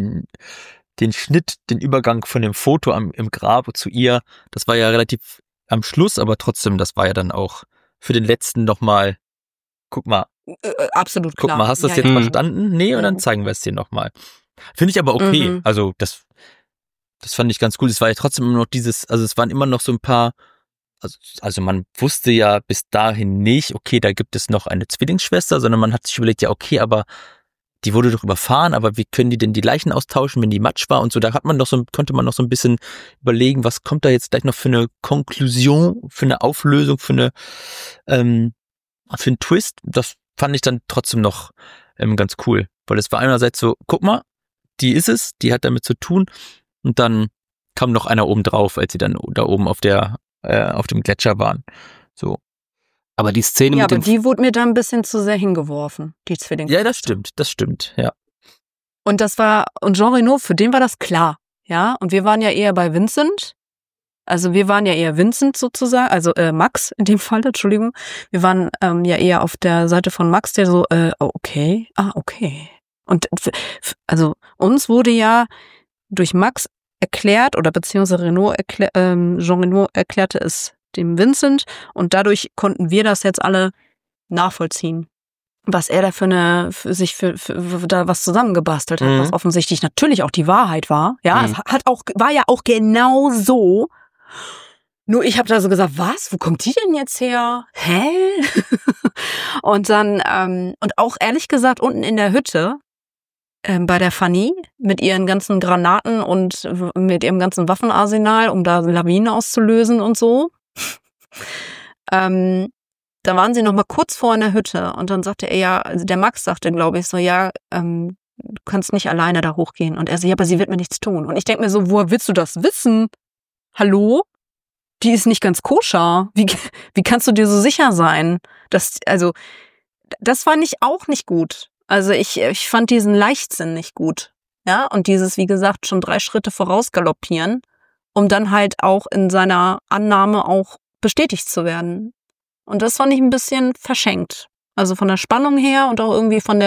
Schnitt, den Übergang von dem Foto im Grab zu ihr, das war ja relativ am Schluss, aber trotzdem, das war ja dann auch für den letzten nochmal, guck mal, absolut klar. Guck mal, hast du das jetzt verstanden? Nee, und dann zeigen wir es dir nochmal. Finde ich aber okay. Also das fand ich ganz cool. Es war ja trotzdem immer noch also es waren immer noch so ein paar, also man wusste ja bis dahin nicht, okay, da gibt es noch eine Zwillingsschwester, sondern man hat sich überlegt, ja okay, aber die wurde doch überfahren, aber wie können die denn die Leichen austauschen, wenn die matsch war und so, da konnte man noch so ein bisschen überlegen, was kommt da jetzt gleich noch für eine Konklusion, für eine Auflösung, für einen Twist. Das fand ich dann trotzdem noch ganz cool, weil es war einerseits so, guck mal, die ist es, die hat damit zu tun und dann kam noch einer oben drauf, als sie dann da oben auf dem Gletscher waren. So. Aber die Szene ja, mit aber die wurde mir da ein bisschen zu sehr hingeworfen, die Zwillinge. Ja, das stimmt, ja. Und Jean Reno, für den war das klar, ja, und wir waren ja eher bei Vincent. Also wir waren ja eher Vincent sozusagen, also Max in dem Fall, Entschuldigung. Wir waren ja eher auf der Seite von Max, der so, okay. Und also uns wurde ja durch Max erklärt, oder beziehungsweise Jean Reno erklärte es dem Vincent und dadurch konnten wir das jetzt alle nachvollziehen, was er da für da was zusammengebastelt hat, was offensichtlich natürlich auch die Wahrheit war. Ja, es war ja auch genau so. Nur ich habe da so gesagt, was? Wo kommt die denn jetzt her? Hä? Und dann, und auch ehrlich gesagt, unten in der Hütte, bei der Fanny, mit ihren ganzen Granaten und mit ihrem ganzen Waffenarsenal, um da Lawinen auszulösen und so. Da waren sie noch mal kurz vor in der Hütte und dann sagte er ja, also der Max sagte, glaube ich, so, ja, du kannst nicht alleine da hochgehen. Und er so, ja, aber sie wird mir nichts tun. Und ich denke mir so, woher willst du das wissen? Hallo? Die ist nicht ganz koscher. Wie kannst du dir so sicher sein? Das fand ich auch nicht gut. Also ich fand diesen Leichtsinn nicht gut. Ja, und dieses, wie gesagt, schon 3 Schritte vorausgaloppieren, um dann halt auch in seiner Annahme auch bestätigt zu werden. Und das fand ich ein bisschen verschenkt. Also von der Spannung her und auch irgendwie von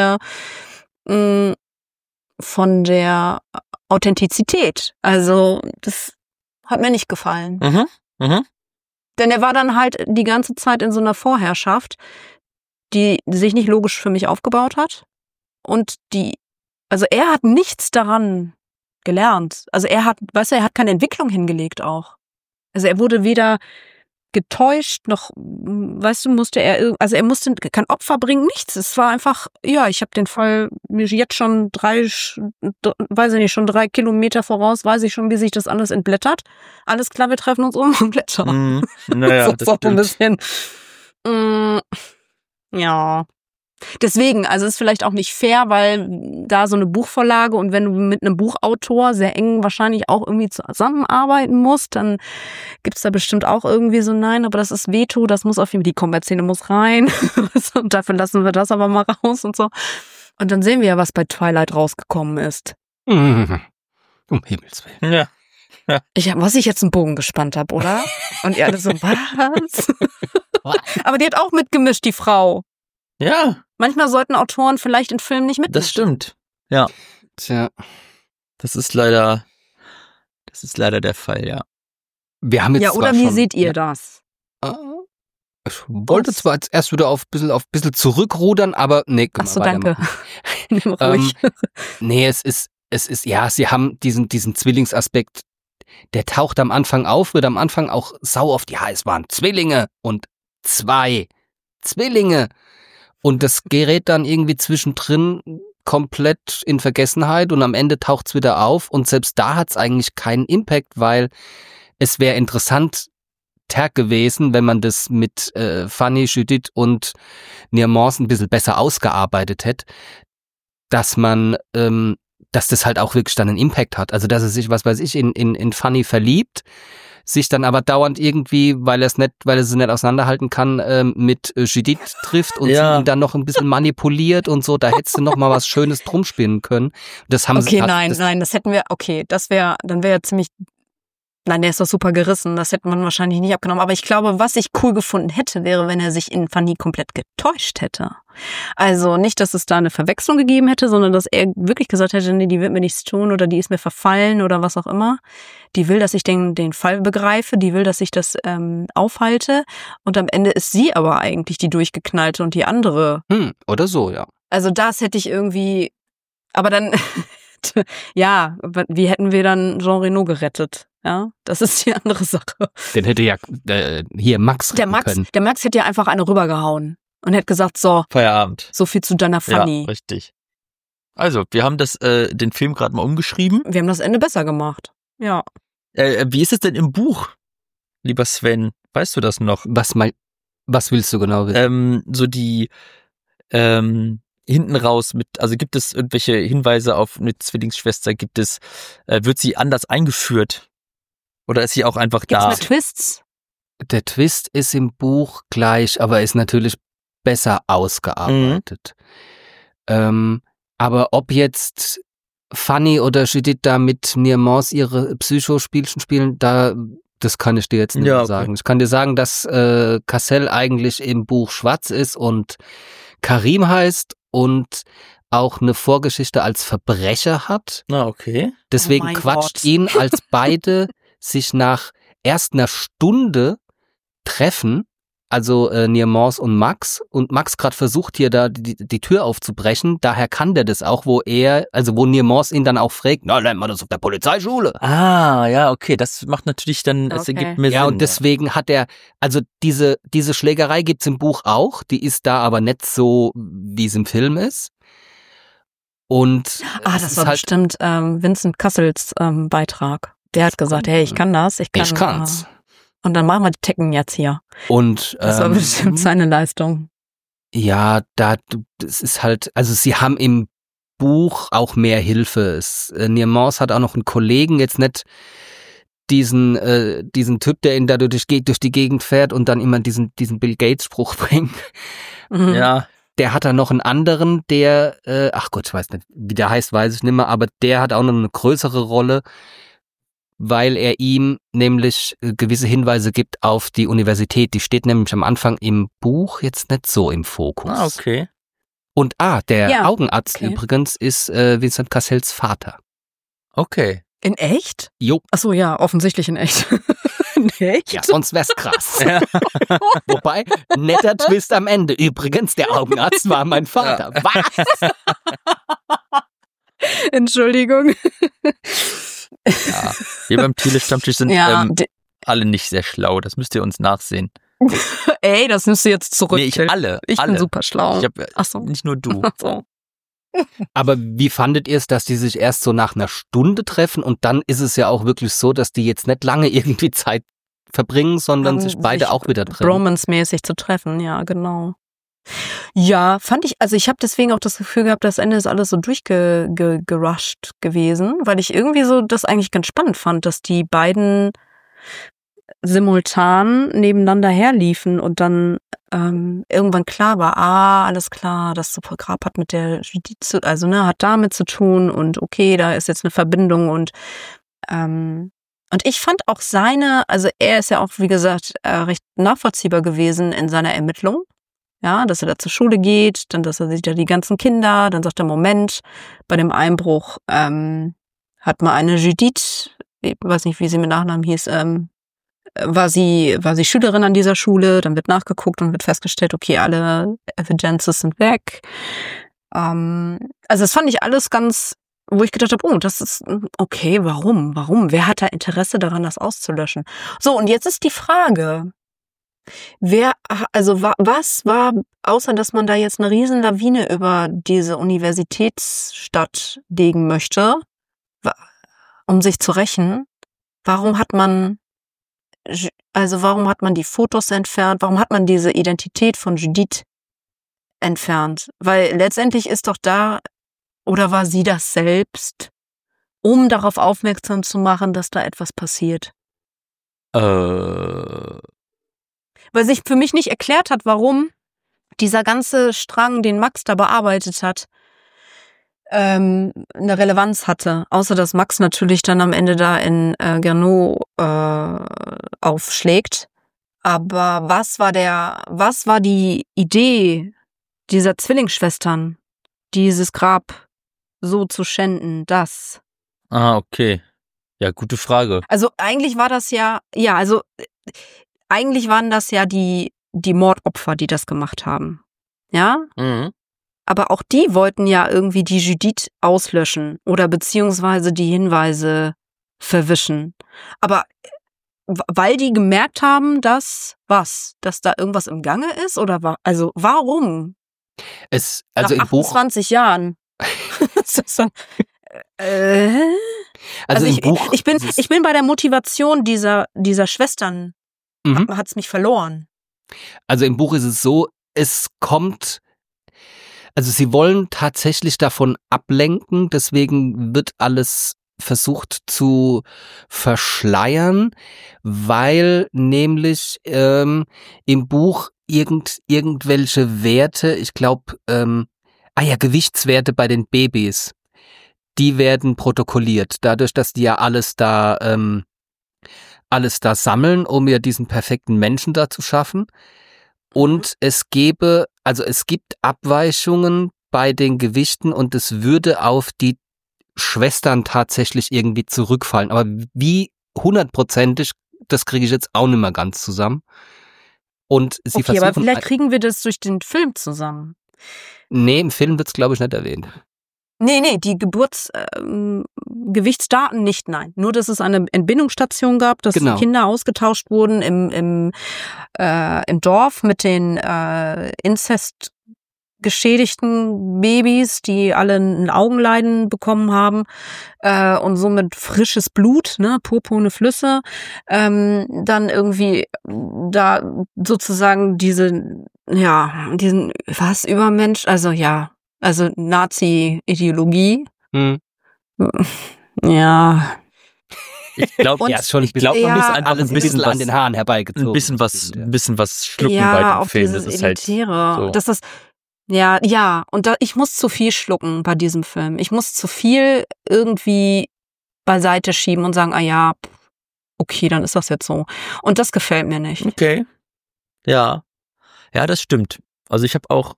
der Authentizität. Also das hat mir nicht gefallen. Denn er war dann halt die ganze Zeit in so einer Vorherrschaft, die sich nicht logisch für mich aufgebaut hat. Und also er hat nichts daran gelernt. Also er hat keine Entwicklung hingelegt auch. Also er wurde weder getäuscht, noch, weißt du, er musste kein Opfer bringen, nichts. Es war einfach, ja, ich habe den Fall mir jetzt schon 3 Kilometer voraus, weiß ich schon, wie sich das alles entblättert. Alles klar, wir treffen uns um am Gletscher. Naja, das ist auch ein bisschen, ja. Deswegen, also ist vielleicht auch nicht fair, weil da so eine Buchvorlage und wenn du mit einem Buchautor sehr eng wahrscheinlich auch irgendwie zusammenarbeiten musst, dann gibt's da bestimmt auch irgendwie so, nein, aber das ist Veto, das muss auf jeden Fall, die Kommerzszene muss rein und dafür lassen wir das aber mal raus und so. Und dann sehen wir ja, was bei Twilight rausgekommen ist. Um Himmels Willen. Ja. Was ich jetzt einen Bogen gespannt habe, oder? Und ihr alle so, was? Aber die hat auch mitgemischt, die Frau. Ja. Manchmal sollten Autoren vielleicht in Filmen nicht mitmischen. Das stimmt. Ja. Tja. Das ist leider der Fall, ja. Wir haben jetzt ja, oder zwar wie schon, seht ihr das? wollte zwar jetzt erst wieder auf bisschen zurückrudern, aber nee, können Achso, wir danke. weitermachen. Nimm ruhig. Nee, es ist, ja, sie haben diesen Zwillingsaspekt, der taucht am Anfang auf, wird am Anfang auch sau oft, ja, es waren Zwillinge und 2 Zwillinge. Und das gerät dann irgendwie zwischendrin komplett in Vergessenheit und am Ende taucht's wieder auf und selbst da hat's eigentlich keinen Impact, weil es wäre interessant gewesen, wenn man das mit Fanny, Judith und Neermans ein bisschen besser ausgearbeitet hätte, dass man, dass das halt auch wirklich dann einen Impact hat. Also dass er sich, was weiß ich, in Fanny verliebt, sich dann aber dauernd irgendwie, weil er sie nicht auseinanderhalten kann, mit Judith trifft und sie ihn dann noch ein bisschen manipuliert und so, da hättest du noch mal was Schönes drum spinnen können. Das haben Okay, nein, das hätten wir, okay, dann wäre ziemlich, nein, der ist doch super gerissen, das hätte man wahrscheinlich nicht abgenommen, aber ich glaube, was ich cool gefunden hätte, wäre, wenn er sich in Fanny komplett getäuscht hätte. Also nicht, dass es da eine Verwechslung gegeben hätte, sondern dass er wirklich gesagt hätte, nee, die wird mir nichts tun oder die ist mir verfallen oder was auch immer. Die will, dass ich den Fall begreife, die will, dass ich das aufhalte und am Ende ist sie aber eigentlich die Durchgeknallte und die andere. Oder so, ja. Also das hätte ich irgendwie, aber dann, ja, wie hätten wir dann Jean Reno gerettet? Ja, das ist die andere Sache. Den hätte ja hier Max retten können. Der Max hätte ja einfach eine rübergehauen und hätte gesagt, so, Feierabend. So viel zu deiner Fanny. Ja, richtig. Also, wir haben den Film gerade mal umgeschrieben. Wir haben das Ende besser gemacht. Ja. Wie ist es denn im Buch, lieber Sven? Weißt du das noch? Was willst du genau wissen? So die hinten raus also gibt es irgendwelche Hinweise auf eine Zwillingsschwester? Wird sie anders eingeführt? Oder ist sie auch einfach da? Gibt's Twists? Der Twist ist im Buch gleich, aber ist natürlich besser ausgearbeitet. Aber ob jetzt Fanny oder Judith da mit Neermans ihre Psychospielchen spielen, das kann ich dir jetzt nicht sagen. Ich kann dir sagen, dass Cassel eigentlich im Buch schwarz ist und Karim heißt und auch eine Vorgeschichte als Verbrecher hat. Na, okay. Deswegen quatscht ihn, als beide sich nach erst einer Stunde treffen, also Neermans und Max gerade versucht hier da die Tür aufzubrechen, daher kann der das auch, wo Neermans ihn dann auch fragt, na, lernt man das auf der Polizeischule. Ah, ja, okay, das macht natürlich dann, es ergibt mir Sinn. Ja, und deswegen hat er, also diese Schlägerei gibt's im Buch auch, die ist da aber nicht so, wie es im Film ist. Und das war halt bestimmt Vincent Cassels Beitrag. Der hat gesagt, hey, ich kann das. Ich kann's. Und dann machen wir die Tekken jetzt hier. Und das war bestimmt seine Leistung. Ja, das ist halt, also sie haben im Buch auch mehr Hilfe. Neermans hat auch noch einen Kollegen, jetzt nicht diesen Typ, der ihn da durch die Gegend fährt und dann immer diesen Bill Gates Spruch bringt. Mhm. Ja. Der hat dann noch einen anderen, der, ach Gott, ich weiß nicht, wie der heißt, weiß ich nicht mehr, aber der hat auch noch eine größere Rolle, weil er ihm nämlich gewisse Hinweise gibt auf die Universität. Die steht nämlich am Anfang im Buch jetzt nicht so im Fokus. Ah, okay. Und der Augenarzt übrigens ist Vincent Cassels Vater. Okay. In echt? Jo. Ach so, ja, offensichtlich in echt. In echt? Ja, sonst wär's krass. Wobei, netter Twist am Ende. Übrigens, der Augenarzt war mein Vater. Ja. Was? Entschuldigung. Ja, wir beim Thiele-Stammtisch sind alle nicht sehr schlau. Das müsst ihr uns nachsehen. Ey, das nimmst du jetzt zurück. Nee, ich bin super schlau. Ach so. Nicht nur du. Ach so. Aber wie fandet ihr es, dass die sich erst so nach einer Stunde treffen und dann ist es ja auch wirklich so, dass die jetzt nicht lange irgendwie Zeit verbringen, sondern sich beide auch wieder treffen. Bromance-mäßig zu treffen, ja, genau. Ja, fand ich, also ich habe deswegen auch das Gefühl gehabt, das Ende ist alles so durchgerusht gewesen, weil ich irgendwie so das eigentlich ganz spannend fand, dass die beiden simultan nebeneinander herliefen und dann irgendwann klar war, alles klar, das Grab hat mit der Judith, hat damit zu tun und okay, da ist jetzt eine Verbindung und ich fand auch also er ist ja auch, wie gesagt, recht nachvollziehbar gewesen in seiner Ermittlung. Ja, dass er da zur Schule geht, dann, dass er sich da die ganzen Kinder, dann sagt er, Moment, bei dem Einbruch hat mal eine Judith, ich weiß nicht, wie sie mit Nachnamen hieß, war sie Schülerin an dieser Schule, dann wird nachgeguckt und wird festgestellt, okay, alle Evidences sind weg. Also das fand ich alles ganz, wo ich gedacht habe, oh, das ist, okay, warum? Wer hat da Interesse daran, das auszulöschen? So, und jetzt ist die Frage, was war, außer dass man da jetzt eine Riesenlawine über diese Universitätsstadt legen möchte, um sich zu rächen, warum hat man die Fotos entfernt? Warum hat man diese Identität von Judith entfernt? Weil letztendlich ist doch da, oder war sie das selbst, um darauf aufmerksam zu machen, dass da etwas passiert? Weil sich für mich nicht erklärt hat, warum dieser ganze Strang, den Max da bearbeitet hat, eine Relevanz hatte. Außer dass Max natürlich dann am Ende da in Gernot aufschlägt. Aber was war die Idee dieser Zwillingsschwestern, dieses Grab so zu schänden, das? Okay. Ja, gute Frage. Also eigentlich war das eigentlich waren das ja die Mordopfer, die das gemacht haben. Ja? Mhm. Aber auch die wollten ja irgendwie die Judith auslöschen oder beziehungsweise die Hinweise verwischen. Aber weil die gemerkt haben, dass da irgendwas im Gange ist? Oder warum? Nach im 28 Jahren. Ist das dann, im Buch. Ich bin bei der Motivation dieser Schwestern, hat's mich verloren. Also im Buch ist es so, sie wollen tatsächlich davon ablenken, deswegen wird alles versucht zu verschleiern, weil nämlich im Buch irgendwelche Werte, ich glaube, Gewichtswerte bei den Babys, die werden protokolliert, dadurch, dass die ja alles da sammeln, um ja diesen perfekten Menschen da zu schaffen. Und es gibt Abweichungen bei den Gewichten und es würde auf die Schwestern tatsächlich irgendwie zurückfallen. Aber wie 100%, das kriege ich jetzt auch nicht mehr ganz zusammen. Und sie versuchen, aber vielleicht kriegen wir das durch den Film zusammen. Nee, im Film wird es, glaube ich, nicht erwähnt. Nee, die Gewichtsdaten nicht, nein. Nur, dass es eine Entbindungsstation gab, dass die Kinder ausgetauscht wurden im Dorf mit den inzestgeschädigten Babys, die alle ein Augenleiden bekommen haben und somit frisches Blut, ne, purpurne Flüsse, dann irgendwie da sozusagen diesen Übermensch, also Nazi-Ideologie. Ja. Ich glaube, schon ein bisschen an den Haaren herbeigezogen. Ein bisschen was schlucken bei dem Film. Das ist halt so. Und ich muss zu viel schlucken bei diesem Film. Ich muss zu viel irgendwie beiseite schieben und sagen, okay, dann ist das jetzt so. Und das gefällt mir nicht. Okay. Ja. Ja, das stimmt. Also ich habe auch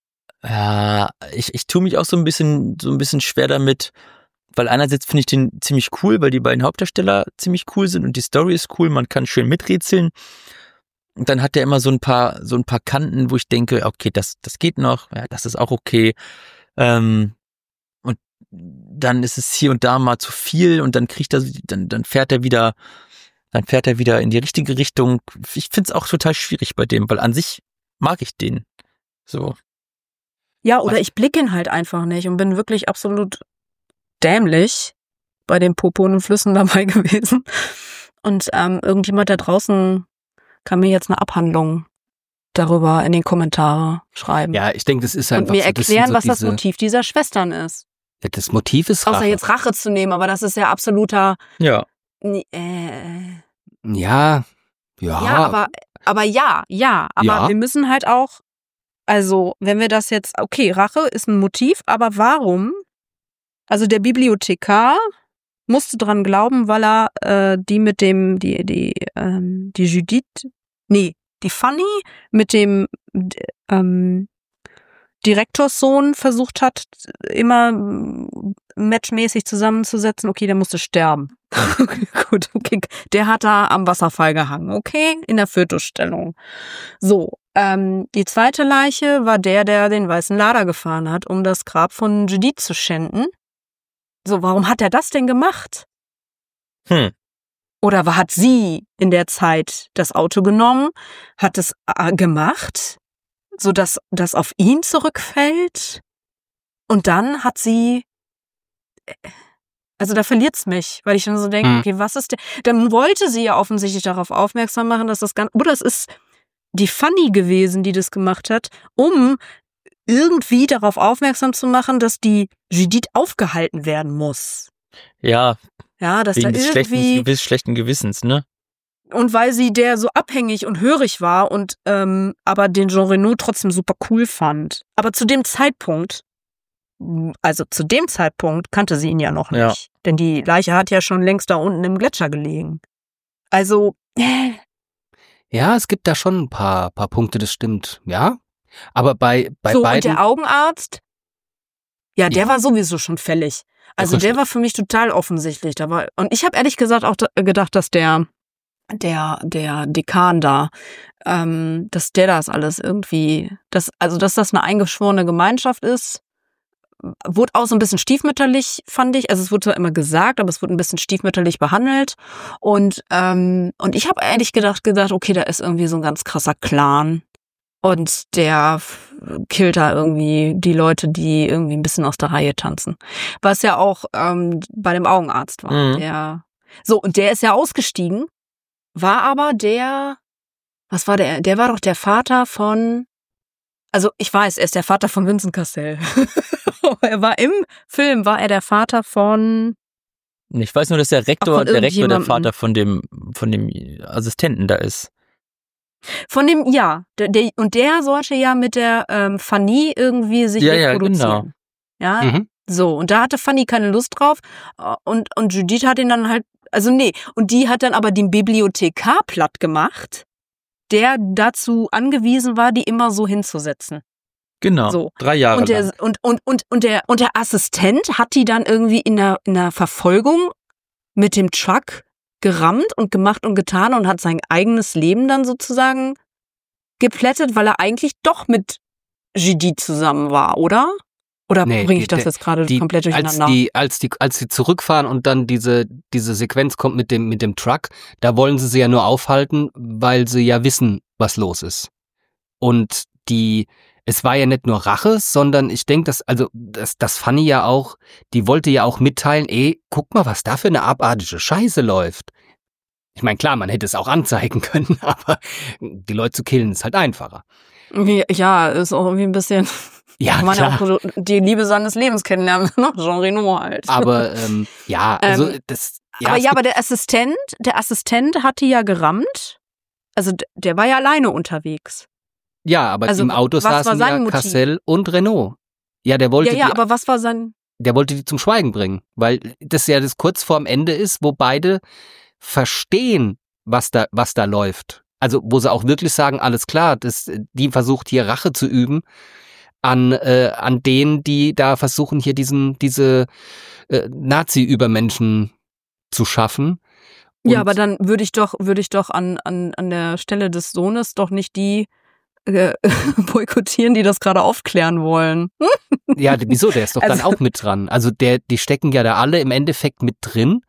ich tue mich auch so ein bisschen schwer damit, weil einerseits finde ich den ziemlich cool, weil die beiden Hauptdarsteller ziemlich cool sind und die Story ist cool, man kann schön miträtseln. Und dann hat der immer so ein paar Kanten, wo ich denke, okay, das geht noch, ja, das ist auch okay. Und dann ist es hier und da mal zu viel und dann dann fährt er wieder in die richtige Richtung. Ich finde es auch total schwierig bei dem, weil an sich mag ich den. So. Ja, oder ich blicke ihn halt einfach nicht und bin wirklich absolut dämlich bei den purpurnen Flüssen dabei gewesen. Und irgendjemand da draußen kann mir jetzt eine Abhandlung darüber in den Kommentare schreiben. Ja, ich denke, das ist einfach und mir erklären, was das Motiv dieser Schwestern ist. Ja, das Motiv ist Rache. Außer jetzt Rache zu nehmen, aber das ist ja absoluter... Ja. Ja. Ja, aber wir müssen halt auch, also wenn wir das jetzt, okay, Rache ist ein Motiv, aber warum? Also der Bibliothekar musste dran glauben, weil er die Judith, die Fanny mit dem Direktorssohn versucht hat, immer matchmäßig zusammenzusetzen, okay, der musste sterben. Gut, okay. Der hat da am Wasserfall gehangen, okay, in der Fötusstellung. So, die zweite Leiche war der den weißen Lader gefahren hat, um das Grab von Judith zu schänden. So, warum hat er das denn gemacht? Oder hat sie in der Zeit das Auto genommen, hat es gemacht, sodass das auf ihn zurückfällt? Und dann hat sie, also da verliert's mich, weil ich dann so denke, okay, was ist dann wollte sie ja offensichtlich darauf aufmerksam machen, dass das Ganze, oder es ist die Fanny gewesen, die das gemacht hat, um irgendwie darauf aufmerksam zu machen, dass die Judith aufgehalten werden muss. Ja, dass wegen da des irgendwie schlechten Gewissens, ne? und weil sie der so abhängig und hörig war und aber den Jean Reno trotzdem super cool fand. Aber zu dem Zeitpunkt kannte sie ihn ja noch nicht. Ja. Denn die Leiche hat ja schon längst da unten im Gletscher gelegen. Also, Ja, es gibt da schon ein paar Punkte, das stimmt, ja. Aber bei so, beiden... und der Augenarzt, der Ja. war sowieso schon fällig. Also der war für mich total offensichtlich. Und ich habe ehrlich gesagt auch gedacht, dass der Dekan da, dass der das alles irgendwie, dass das eine eingeschworene Gemeinschaft ist, wurde auch so ein bisschen stiefmütterlich, fand ich. Also es wurde zwar immer gesagt, aber es wurde ein bisschen stiefmütterlich behandelt. Und ich habe ehrlich gedacht, okay, da ist irgendwie so ein ganz krasser Clan. Und der killt da irgendwie die Leute, die irgendwie ein bisschen aus der Reihe tanzen. Was ja auch bei dem Augenarzt war. Mhm. Und der ist ja ausgestiegen, war aber was war der? Der war doch der Vater von, also ich weiß, er ist der Vater von Vincent Cassel. Im Film war er der Vater von... Ich weiß nur, dass der Rektor der Vater von dem Assistenten da ist. Von dem, und der sollte ja mit der Fanny irgendwie sich reproduzieren. Genau. Ja, Mhm. so, und da hatte Fanny keine Lust drauf und Judith hat ihn dann halt, und die hat dann aber den Bibliothekar platt gemacht, der dazu angewiesen war, die immer so hinzusetzen. Genau, So. 3 Jahre lang. Und der Assistent hat die dann irgendwie in der Verfolgung mit dem Truck gerammt und gemacht und getan und hat sein eigenes Leben dann sozusagen geplättet, weil er eigentlich doch mit Judith zusammen war, oder? Oder Nee, bringe ich das jetzt gerade komplett durcheinander? Als die zurückfahren und dann diese Sequenz kommt mit dem Truck, da wollen sie ja nur aufhalten, weil sie ja wissen, was los ist. Und es war ja nicht nur Rache, sondern ich denke, dass Fanny ja auch, die wollte ja auch mitteilen, guck mal, was da für eine abartige Scheiße läuft. Ich meine, klar, man hätte es auch anzeigen können, aber die Leute zu killen ist halt einfacher. Ja, ist auch irgendwie ein bisschen... Ja, kann man ja klar. auch die Liebe seines Lebens kennenlernen, ne? Jean Reno halt. Aber das... Aber der Assistent hat die ja gerammt. Also der war ja alleine unterwegs. Ja, aber Also, im Auto was war saßen sein ja Motiv? Cassel und Renault. Ja, der wollte aber was war sein... der wollte die zum Schweigen bringen, weil das ja das kurz vorm Ende ist, wo beide verstehen, was da läuft. Also wo sie auch wirklich sagen, alles klar, die versucht hier Rache zu üben an denen, die da versuchen hier diese Nazi-Übermenschen zu schaffen. Und Ja, aber dann würde ich doch an der Stelle des Sohnes doch nicht die boykottieren, die das gerade aufklären wollen. ja, wieso? Der ist doch dann auch mit dran. Also die stecken ja da alle im Endeffekt mit drin.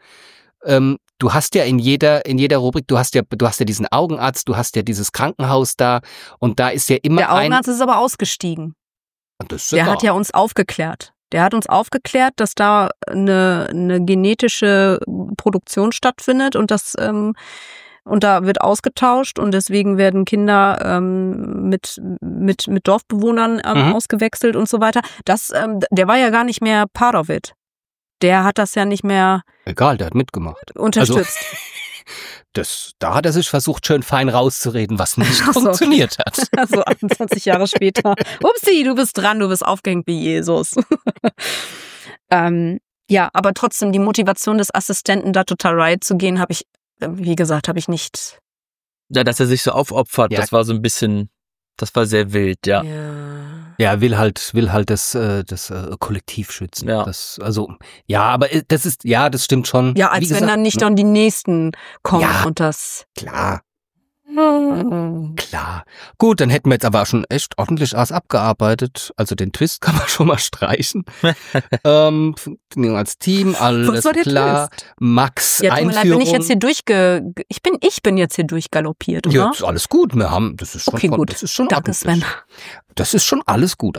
Du hast ja in jeder Rubrik, du hast ja diesen Augenarzt, du hast ja dieses Krankenhaus da und da ist ja immer Der Augenarzt ist aber ausgestiegen. Der hat ja uns aufgeklärt. Der hat uns aufgeklärt, dass da eine genetische Produktion stattfindet und und da wird ausgetauscht und deswegen werden Kinder mit Dorfbewohnern ausgewechselt und so weiter. Der war ja gar nicht mehr part of it. Der hat das ja nicht mehr Egal, der hat mitgemacht. unterstützt. Da hat er sich versucht, schön fein rauszureden, was nicht Ach so, funktioniert hat. Also 28 Jahre später. Upsi, du bist dran, du bist aufgehängt wie Jesus. Aber trotzdem die Motivation des Assistenten, da total right zu gehen, habe ich nicht. Ja, dass er sich so aufopfert, Ja. das war so ein bisschen, das war sehr wild, ja. Ja. Ja, will halt das Kollektiv schützen. Ja. Aber das stimmt schon. Ja, als Wie wenn gesagt, dann nicht dann die Nächsten kommen Ja. und das. Klar. Gut, dann hätten wir jetzt aber schon echt ordentlich was abgearbeitet. Also den Twist kann man schon mal streichen. Als Team, alles Was war der klar. Twist? Max, Ja, tut mir leid, Einführung. bin ich jetzt hier ich bin jetzt hier durchgaloppiert, oder? Ja, ist alles gut. Das ist schon Okay, gut. Das ist schon Danke, ordentlich. Sven. Das ist schon alles gut.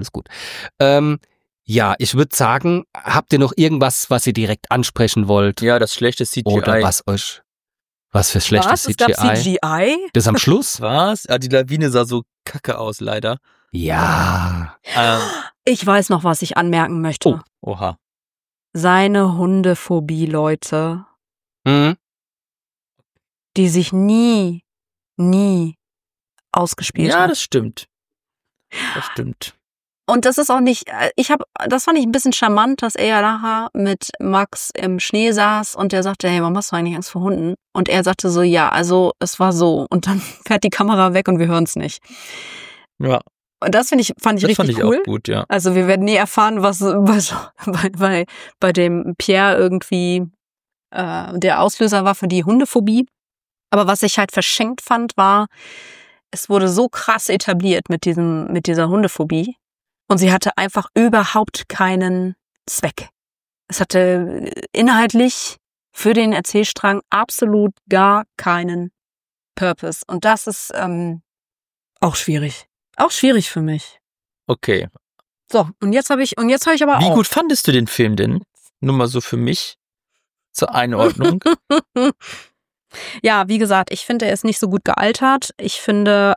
Ja, ich würde sagen, habt ihr noch irgendwas, was ihr direkt ansprechen wollt? Ja, das schlechte CGI. Oder was für schlechtes Es gab CGI? CGI? Das am Schluss? Was? Ja, die Lawine sah so kacke aus, leider. Ja. Ich weiß noch, was ich anmerken möchte. Oha. Seine Hundephobie, Leute, Hm? die sich nie ausgespielt Ja, hat. das stimmt. Das stimmt. Und das ist auch nicht, das fand ich ein bisschen charmant, dass er ja nachher mit Max im Schnee saß und der sagte, hey, warum hast du eigentlich Angst vor Hunden? Und er sagte so, ja, also es war so. Und dann fährt die Kamera weg und wir hören es nicht. Ja, Und das fand ich das richtig fand ich cool. auch gut, ja. Also wir werden nie erfahren, was bei dem Pierre irgendwie der Auslöser war für die Hundephobie. Aber was ich halt verschenkt fand, war, es wurde so krass etabliert mit dieser Hundephobie. Und sie hatte einfach überhaupt keinen Zweck. Es hatte inhaltlich für den Erzählstrang absolut gar keinen Purpose. Und das ist auch schwierig. Auch schwierig für mich. Okay. So, und jetzt habe ich aber Wie auch. gut fandest du den Film denn? Nur mal so für mich zur Einordnung. Ja, wie gesagt, ich finde, er ist nicht so gut gealtert. Ich finde,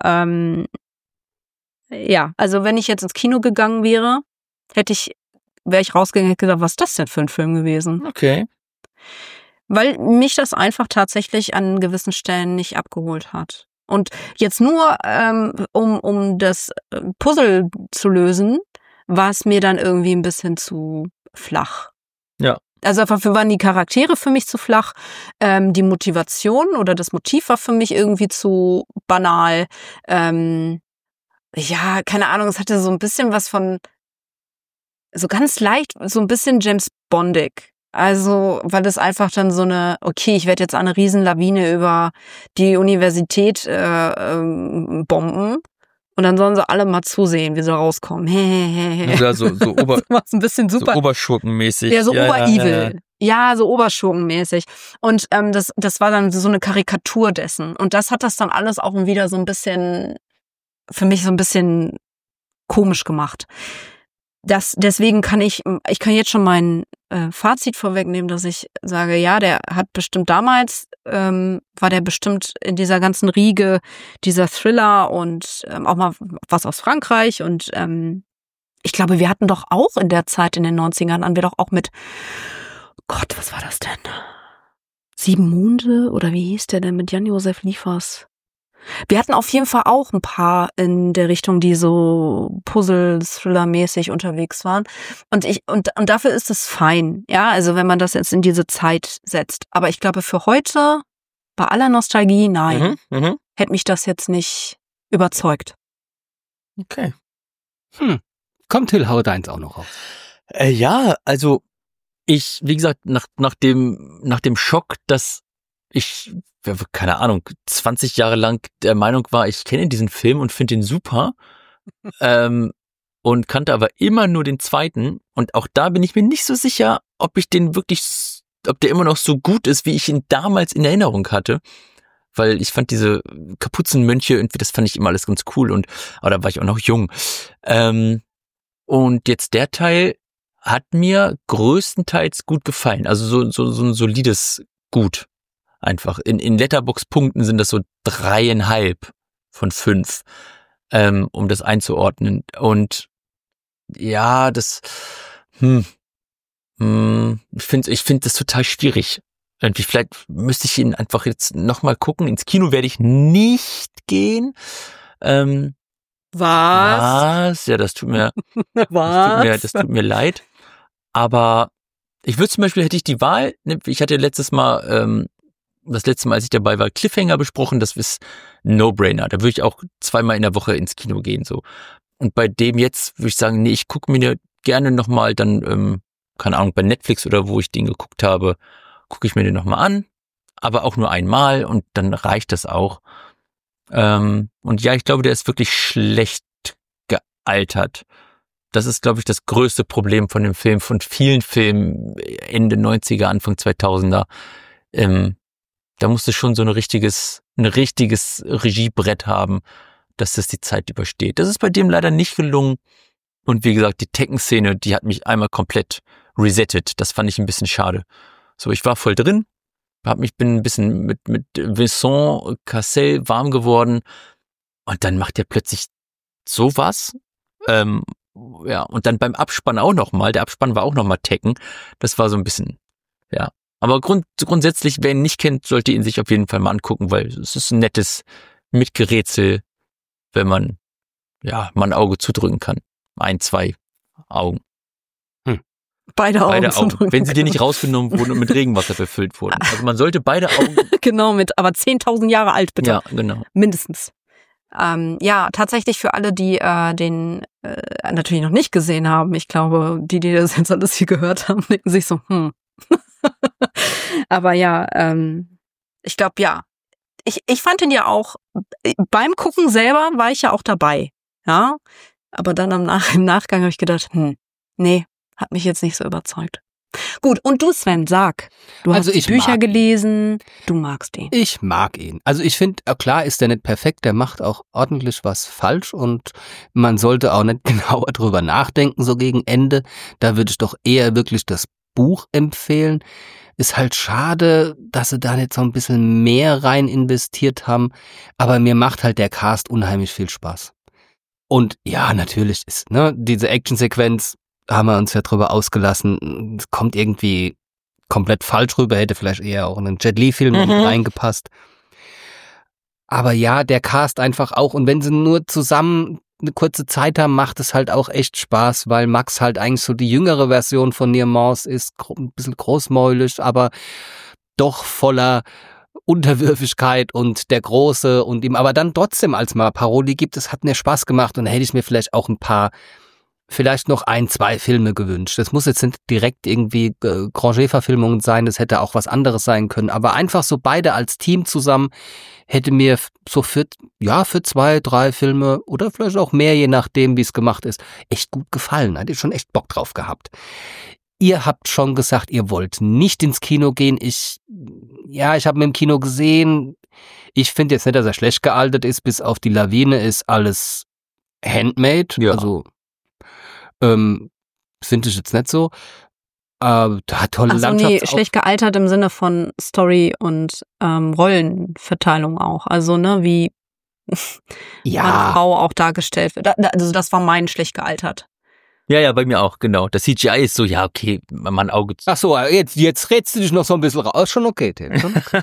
also wenn ich jetzt ins Kino gegangen wäre, wäre ich rausgegangen und hätte gesagt, was ist das denn für ein Film gewesen? Okay. Weil mich das einfach tatsächlich an gewissen Stellen nicht abgeholt hat. Und jetzt nur, um das Puzzle zu lösen, war es mir dann irgendwie ein bisschen zu flach. Ja. Also dafür waren die Charaktere für mich zu flach. Die Motivation oder das Motiv war für mich irgendwie zu banal. Ja, keine Ahnung, es hatte so ein bisschen was von, so ganz leicht, so ein bisschen James Bondig. Also, weil es einfach dann so okay, ich werde jetzt eine Riesenlawine über die Universität bomben und dann sollen sie alle mal zusehen, wie sie rauskommen. Ja, so was ein bisschen super. So oberschurkenmäßig. Ja, so ja, Oberevil. Ja, so oberschurkenmäßig. Und das war dann so eine Karikatur dessen. Und das hat das dann alles auch wieder so ein bisschen, für mich so ein bisschen komisch gemacht. Deswegen kann ich jetzt schon mein Fazit vorwegnehmen, dass ich sage, ja, der hat bestimmt damals, war der bestimmt in dieser ganzen Riege dieser Thriller und auch mal was aus Frankreich. Und ich glaube, wir hatten doch auch in der Zeit, in den 90ern, haben wir doch auch mit, Gott, was war das denn? 7 Monde oder wie hieß der denn mit Jan-Josef Liefers? Wir hatten auf jeden Fall auch ein paar in der Richtung, die so Puzzle-Thriller-mäßig unterwegs waren. Und dafür ist es fein, ja, also wenn man das jetzt in diese Zeit setzt. Aber ich glaube, für heute, bei aller Nostalgie, nein, hätte mich das jetzt nicht überzeugt. Okay. Kommt Till, hau deins auch noch raus. Ja, also wie gesagt, nach dem Schock, dass ich, keine Ahnung, 20 Jahre lang der Meinung war, ich kenne diesen Film und finde ihn super und kannte aber immer nur den zweiten. Und auch da bin ich mir nicht so sicher, ob der immer noch so gut ist, wie ich ihn damals in Erinnerung hatte. Weil ich fand diese Kapuzenmönche irgendwie, das fand ich immer alles ganz cool aber da war ich auch noch jung. Und jetzt der Teil hat mir größtenteils gut gefallen. Also so ein solides Gut. Einfach. In Letterboxd-Punkten sind das so 3,5 von 5, um das einzuordnen. Und ja, das, ich finde das total schwierig. Irgendwie, vielleicht müsste ich ihn einfach jetzt nochmal gucken. Ins Kino werde ich nicht gehen. Was? Ja, das tut mir, das tut mir leid. Aber ich würde zum Beispiel, hätte ich die Wahl, ich hatte das letzte Mal, als ich dabei war, Cliffhanger besprochen, das ist No-Brainer. Da würde ich auch 2-mal in der Woche ins Kino gehen, so. Und bei dem jetzt würde ich sagen, nee, ich gucke mir gerne nochmal dann, keine Ahnung, bei Netflix oder wo ich den geguckt habe, gucke ich mir den nochmal an, aber auch nur einmal und dann reicht das auch. Und ja, ich glaube, der ist wirklich schlecht gealtert. Das ist, glaube ich, das größte Problem von dem Film, von vielen Filmen Ende 90er, Anfang 2000er. Da musst du schon so ein richtiges Regiebrett haben, dass das die Zeit übersteht. Das ist bei dem leider nicht gelungen. Und wie gesagt, die Tekken-Szene, die hat mich einmal komplett resettet. Das fand ich ein bisschen schade. So, ich war voll drin, bin ein bisschen mit Vincent Cassel warm geworden und dann macht er plötzlich sowas. Ja, und dann beim Abspann auch nochmal. Der Abspann war auch nochmal Tekken. Das war so ein bisschen, ja. Aber grundsätzlich, wer ihn nicht kennt, sollte ihn sich auf jeden Fall mal angucken, weil es ist ein nettes Mitgerätsel, wenn man mal ein Auge zudrücken kann. 1, 2 Augen. Beide Augen. Wenn sie dir nicht rausgenommen wurden und mit Regenwasser befüllt wurden. Also man sollte beide Augen... Genau, aber 10.000 Jahre alt, bitte. Ja, genau. Mindestens. Ja, tatsächlich für alle, die den natürlich noch nicht gesehen haben. Ich glaube, die das jetzt alles hier gehört haben, denken sich so, Aber ja, ich glaube, ja. Ich fand ihn ja auch, beim Gucken selber war ich ja auch dabei. Ja, aber dann im Nachgang habe ich gedacht, nee, hat mich jetzt nicht so überzeugt. Gut, und du, Sven, sag. Du hast die Bücher gelesen, du magst ihn. Ich mag ihn. Also ich finde, klar ist der nicht perfekt, der macht auch ordentlich was falsch und man sollte auch nicht genauer drüber nachdenken, so gegen Ende. Da würde ich doch eher wirklich das Buch empfehlen. Ist halt schade, dass sie da nicht so ein bisschen mehr rein investiert haben, aber mir macht halt der Cast unheimlich viel Spaß. Und ja, natürlich ist, diese Actionsequenz, haben wir uns ja drüber ausgelassen, kommt irgendwie komplett falsch rüber, hätte vielleicht eher auch in einen Jet Li-Film reingepasst. Aber ja, der Cast einfach auch, und wenn sie nur zusammen eine kurze Zeit haben, macht es halt auch echt Spaß, weil Max halt eigentlich so die jüngere Version von Niamans ist, ein bisschen großmäulig, aber doch voller Unterwürfigkeit und der Große und ihm aber dann trotzdem als mal Parodie gibt, es hat mir Spaß gemacht und da hätte ich mir vielleicht auch vielleicht noch 1, 2 Filme gewünscht. Das muss jetzt nicht direkt irgendwie Granger-Verfilmungen sein, das hätte auch was anderes sein können, aber einfach so beide als Team zusammen hätte mir so für 2, 3 Filme oder vielleicht auch mehr, je nachdem, wie es gemacht ist, echt gut gefallen. Hätte ich schon echt Bock drauf gehabt. Ihr habt schon gesagt, ihr wollt nicht ins Kino gehen. Ich habe ihn im Kino gesehen. Ich finde jetzt nicht, dass er schlecht gealtert ist, bis auf die Lawine ist alles handmade. Ja. Also finde ich jetzt nicht so. Da hat tolle Landschaft. Schlecht gealtert im Sinne von Story und Rollenverteilung auch. Also, wie meine Frau auch dargestellt wird. Also das war mein schlecht gealtert. Ja, bei mir auch, genau. Das CGI ist so, ja, okay, mein Auge... Ach so, jetzt redst du dich noch so ein bisschen raus. Schon okay, Tim. Schon okay.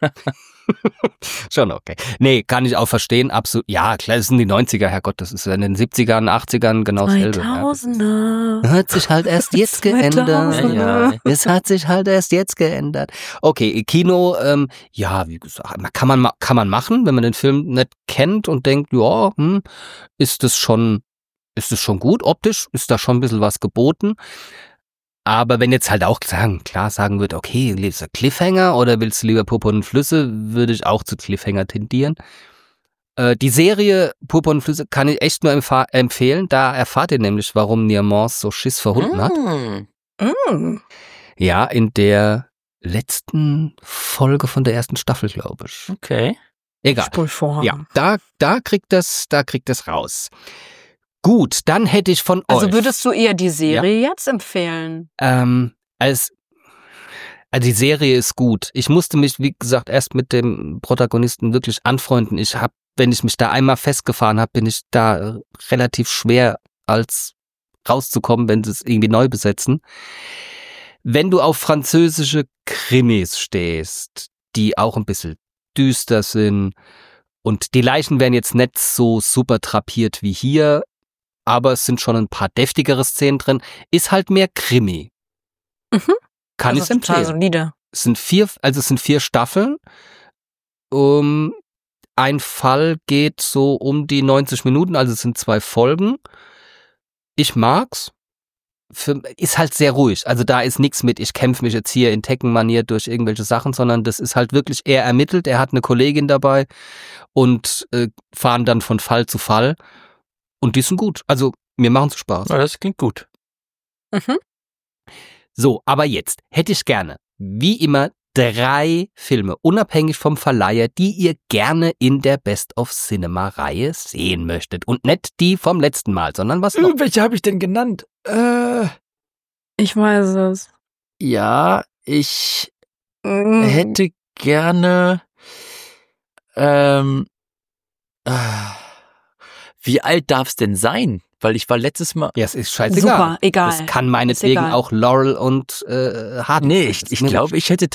Schon okay. Nee, kann ich auch verstehen, absolut. Ja, klar, das sind die 90er, Herrgott, das ist in den 70ern, 80ern genau dasselbe. 2000er. Hat sich halt erst jetzt geändert. Ja. Es hat sich halt erst jetzt geändert. Okay, Kino, wie gesagt, kann man machen, wenn man den Film nicht kennt und denkt, ist das schon gut, optisch ist da schon ein bisschen was geboten. Aber wenn jetzt halt auch klar sagen wird, okay, willst du Cliffhanger oder willst du lieber Purpurn und Flüsse, würde ich auch zu Cliffhanger tendieren. Die Serie Purpurn und Flüsse kann ich echt nur empfehlen, da erfahrt ihr nämlich, warum Niamans so Schiss vor Hunden hat. Ja, in der letzten Folge von der ersten Staffel, glaube ich. Okay. Egal. Ja, da kriegt das raus. Gut, dann hätte ich von euch... Also würdest du eher die Serie jetzt empfehlen? Die Serie ist gut. Ich musste mich, wie gesagt, erst mit dem Protagonisten wirklich anfreunden. Wenn ich mich da einmal festgefahren habe, bin ich da relativ schwer als rauszukommen, wenn sie es irgendwie neu besetzen. Wenn du auf französische Krimis stehst, die auch ein bisschen düster sind und die Leichen werden jetzt nicht so super drapiert wie hier, aber es sind schon ein paar deftigere Szenen drin, ist halt mehr Krimi. Kann ich empfehlen. Total solide. Es sind 4 Staffeln. ein Fall geht so um die 90 Minuten, also es sind 2 Folgen. Ich mag's. Ist halt sehr ruhig. Also da ist nichts mit, ich kämpfe mich jetzt hier in Tekken-Manier durch irgendwelche Sachen, sondern das ist halt wirklich, er ermittelt, er hat eine Kollegin dabei und fahren dann von Fall zu Fall. Und die sind gut. Also mir machen sie Spaß. Ja, das klingt gut. Mhm. So, aber jetzt hätte ich gerne, wie immer, 3 Filme, unabhängig vom Verleiher, die ihr gerne in der Best of Cinema-Reihe sehen möchtet. Und nicht die vom letzten Mal, sondern was noch? Welche habe ich denn genannt? Ich weiß es. Ja, ich Mhm. hätte gerne wie alt darf es denn sein? Weil ich war letztes Mal. Ja, es ist scheißegal. Super, egal. Das kann meinetwegen egal. auch Laurel und Hart. Nee, ich glaube, ich hätte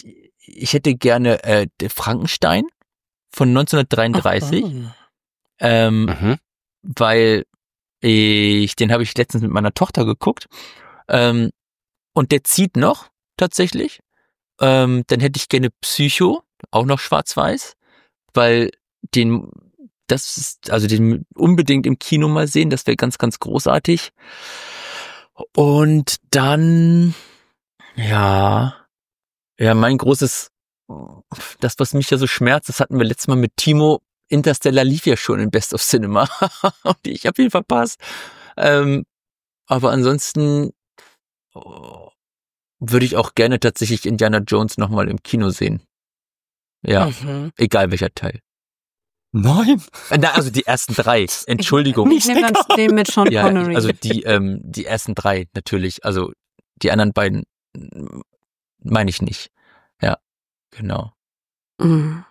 gerne Frankenstein von 1933, Mhm. weil den habe ich letztens mit meiner Tochter geguckt. Und der zieht noch, tatsächlich. Dann hätte ich gerne Psycho, auch noch schwarz-weiß, weil den unbedingt im Kino mal sehen, das wäre ganz, ganz großartig. Und dann, ja, mein großes, das, was mich ja so schmerzt, das hatten wir letztes Mal mit Timo. Interstellar lief ja schon in Best of Cinema. Und ich habe ihn verpasst. Aber ansonsten würde ich auch gerne tatsächlich Indiana Jones nochmal im Kino sehen. Ja, egal welcher Teil. Nein. Also die ersten 3, Entschuldigung. Ich nehme dann den mit Sean Ja, Connery. also die ersten 3 natürlich. Also die anderen beiden meine ich nicht. Ja, genau. Mhm.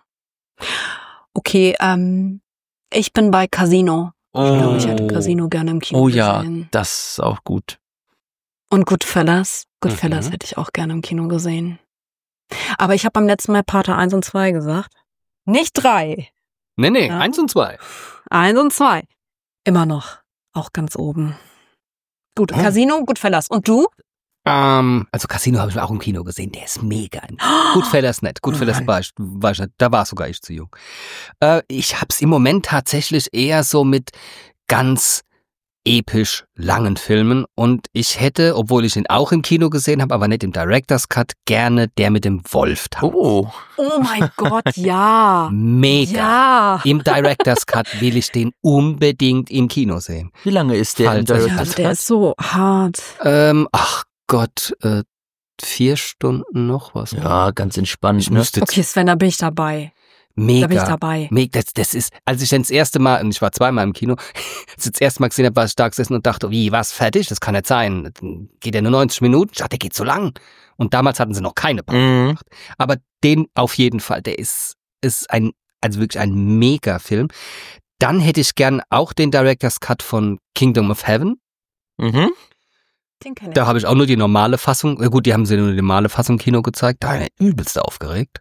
Okay, ich bin bei Casino. Ich glaube, ich hätte Casino gerne im Kino Oh ja, gesehen. das ist auch gut. Und Goodfellas. Goodfellas Mhm. hätte ich auch gerne im Kino gesehen. Aber ich habe beim letzten Mal Pater 1 und 2 gesagt. Nicht 3. Nee, Ja. 1 und 2. 1 und 2. Immer noch. Auch ganz oben. Gut, Casino, Goodfellas. Und du? Also Casino habe ich auch im Kino gesehen, der ist mega. Goodfellas nicht. Goodfellas war ich nicht, da war sogar ich zu jung. Ich hab's im Moment tatsächlich eher so mit ganz episch langen Filmen und ich hätte, obwohl ich ihn auch im Kino gesehen habe, aber nicht im Director's Cut, gerne der mit dem Wolf tanzt. Oh, mein Gott, ja. Mega. Ja. Im Director's Cut will ich den unbedingt im Kino sehen. wie lange ist der im Falls- Director's Ja, der Cut? ist so hart. Ach Gott, 4 Stunden noch was. Ja, ganz entspannt. Ich Ne? müsste Okay, Sven, da bin ich dabei. mega. Da bin ich dabei. Das ist, als ich dann das erste Mal, und ich war 2-mal im Kino, als ich das erste Mal gesehen habe, war ich da gesessen und dachte, wie, was, fertig? Das kann nicht sein. Geht ja nur 90 Minuten? Ich dachte, der geht so lang. Und damals hatten sie noch keine Pause gemacht. Aber den auf jeden Fall, der ist also wirklich ein Mega-Film. Dann hätte ich gern auch den Director's Cut von Kingdom of Heaven. Mhm. Den kenn ich. Da habe ich auch nur die normale Fassung, gut, die haben sie nur die normale Fassung im Kino gezeigt, da war ich übelst aufgeregt.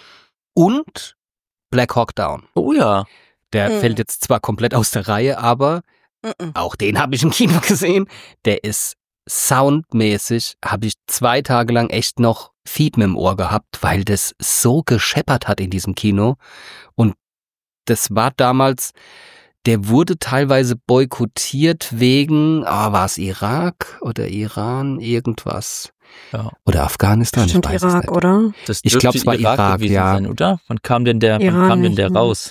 Und Black Hawk Down. Oh ja. Der fällt jetzt zwar komplett aus der Reihe, aber auch den habe ich im Kino gesehen. Der ist soundmäßig, habe ich 2 Tage lang echt noch Fiepen im Ohr gehabt, weil das so gescheppert hat in diesem Kino. Und das war damals, der wurde teilweise boykottiert wegen, war es Irak oder Iran, irgendwas. Ja. Oder Afghanistan, Bestimmt ich weiß Irak, es nicht. oder? Das Ich dürfte glaub, es war Irak, gewesen ja. sein, oder? Wann kam denn der Iran nicht, ne? raus?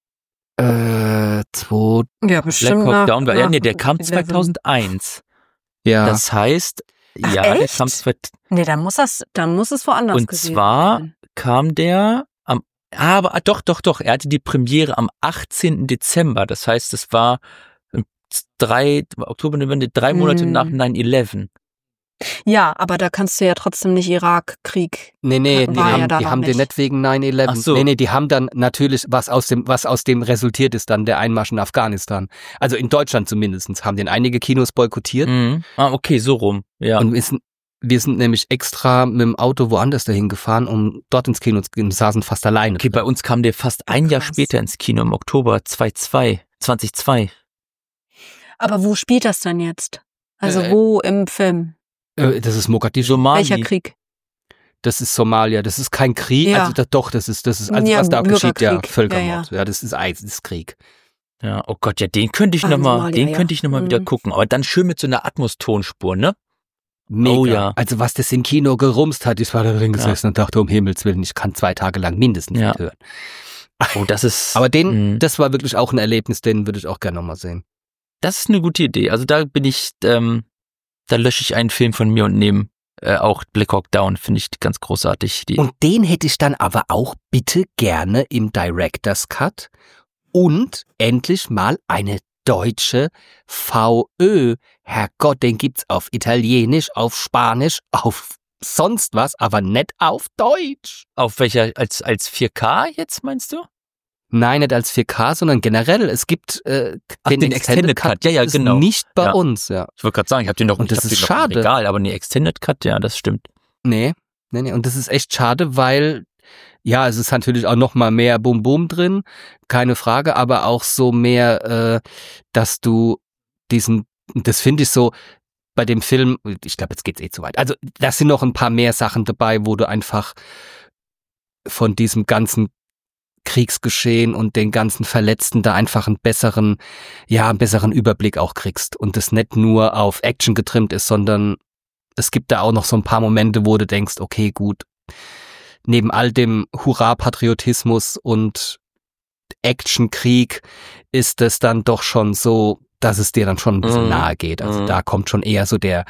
2, Ja, Black bestimmt. Hawk Down war, der kam 11. 2001. ja. Das heißt, Ach, der echt? kam Nee, dann muss es woanders Und gewesen zwar sein. kam der doch, er hatte die Premiere am 18. Dezember. Das heißt, es war Oktober, November, 3 Monate nach 9/11. Ja, aber da kannst du ja trotzdem nicht Irakkrieg. Nee, die War ja haben, da die noch haben den nicht. nicht wegen 9/11. Ach so. Nee, die haben dann natürlich, was aus dem resultiert ist dann, der Einmarsch in Afghanistan. Also in Deutschland zumindest, haben den einige Kinos boykottiert. Mhm. Okay, so rum. Ja. Und wir sind nämlich extra mit dem Auto woanders dahin gefahren, um dort ins Kino zu gehen. Wir saßen fast alleine. Okay, bei uns kam der fast ein Jahr Krass. später ins Kino, im Oktober 2002. Aber wo spielt das denn jetzt? Also Äh, wo im Film? Das ist Mogadischu. Somali. Welcher Krieg? Das ist Somalia, das ist kein Krieg. Ja. Also das ist, also Ja, was da geschieht, ja, Bürgerkrieg. Völkermord. Ja, das ist Krieg. Ja, oh Gott, ja, den könnte ich Somalia, nochmal wieder gucken. Aber dann schön mit so einer Atmos-Tonspur, ne? Mega. Oh ja. Also was das im Kino gerumst hat, ich war da drin gesessen und dachte, um Himmels Willen, ich kann 2 Tage lang mindestens nicht hören. Oh, das ist. Aber das war wirklich auch ein Erlebnis, den würde ich auch gerne nochmal sehen. Das ist eine gute Idee. Also da bin ich, da lösche ich einen Film von mir und nehme auch Black Hawk Down, finde ich ganz großartig. Und den hätte ich dann aber auch bitte gerne im Director's Cut und endlich mal eine deutsche VÖ. Herrgott, den gibt's auf Italienisch, auf Spanisch, auf sonst was, aber nicht auf Deutsch. Auf welcher, als 4K jetzt, meinst du? Nein, nicht als 4K, sondern generell. Es gibt den Extended Cut. Ja, ist genau. nicht bei Ja. uns. Ja. Ich wollte gerade sagen, ich habe den doch Und das ist noch schade. Egal, aber nee, Extended Cut, ja, das stimmt. Nee. Und das ist echt schade, weil, ja, es ist natürlich auch noch mal mehr Bum-Bum drin, keine Frage, aber auch so mehr, dass du das finde ich so, bei dem Film, ich glaube, jetzt geht's zu weit. Also, da sind noch ein paar mehr Sachen dabei, wo du einfach von diesem ganzen Kriegsgeschehen und den ganzen Verletzten da einfach einen besseren Überblick auch kriegst und das nicht nur auf Action getrimmt ist, sondern es gibt da auch noch so ein paar Momente, wo du denkst, okay, gut, neben all dem Hurra-Patriotismus und Action-Krieg ist es dann doch schon so, dass es dir dann schon ein bisschen nahe geht. Also da kommt schon eher so der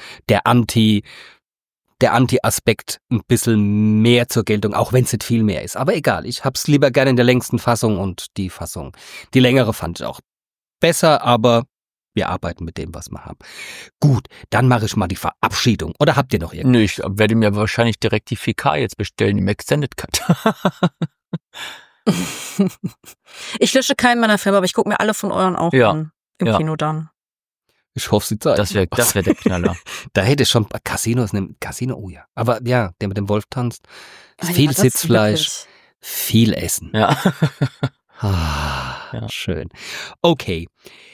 Anti-Aspekt ein bisschen mehr zur Geltung, auch wenn es nicht viel mehr ist. Aber egal, ich hab's lieber gerne in der längsten Fassung und die längere fand ich auch besser, aber wir arbeiten mit dem, was wir haben. Gut, dann mache ich mal die Verabschiedung. Oder habt ihr noch irgendwas? Nö, ich werde mir wahrscheinlich direkt die 4K jetzt bestellen im Extended Cut. Ich lösche keinen meiner Filme, aber ich gucke mir alle von euren auch an. Im Kino dann. Ich hoffe, sie Zeit. Das wär der Knaller. Da hätte ich schon Casino, oh ja. Aber ja, der mit dem Wolf tanzt. Viel das Sitzfleisch, wirklich. viel Essen. Ja. Ja. Schön. Okay.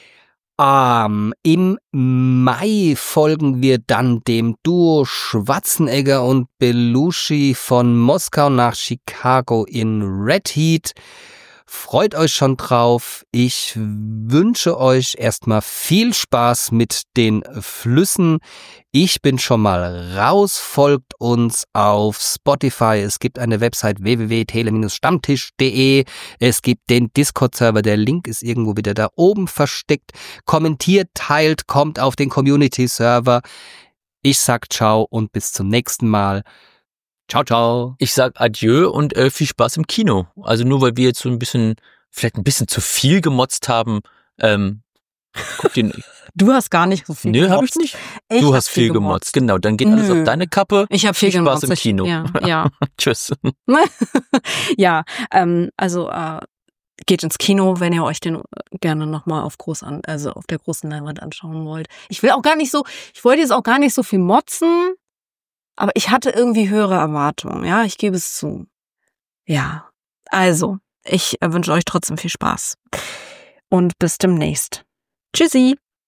Im Mai folgen wir dann dem Duo Schwarzenegger und Belushi von Moskau nach Chicago in Red Heat. Freut euch schon drauf. Ich wünsche euch erstmal viel Spaß mit den Flüssen. Ich bin schon mal raus. Folgt uns auf Spotify. Es gibt eine Website www.tele-stammtisch.de. Es gibt den Discord-Server. Der Link ist irgendwo wieder da oben versteckt. Kommentiert, teilt, kommt auf den Community-Server. Ich sag ciao und bis zum nächsten Mal. Ciao, ciao. Ich sag Adieu und viel Spaß im Kino. Also nur weil wir jetzt so vielleicht ein bisschen zu viel gemotzt haben, guck den. Du hast gar nicht so viel gemotzt. Nö, hab ich nicht. Ich Du hab hast viel gemotzt. Genau, dann geht alles Nö. auf deine Kappe. Ich habe viel gemotzt. Spaß im Kino. Ja. Tschüss. Ja, also geht ins Kino, wenn ihr euch den gerne nochmal auf der großen Leinwand anschauen wollt. Ich wollte jetzt auch gar nicht so viel motzen, aber ich hatte irgendwie höhere Erwartungen, ja, ich gebe es zu. Ja, also, ich wünsche euch trotzdem viel Spaß und bis demnächst. Tschüssi!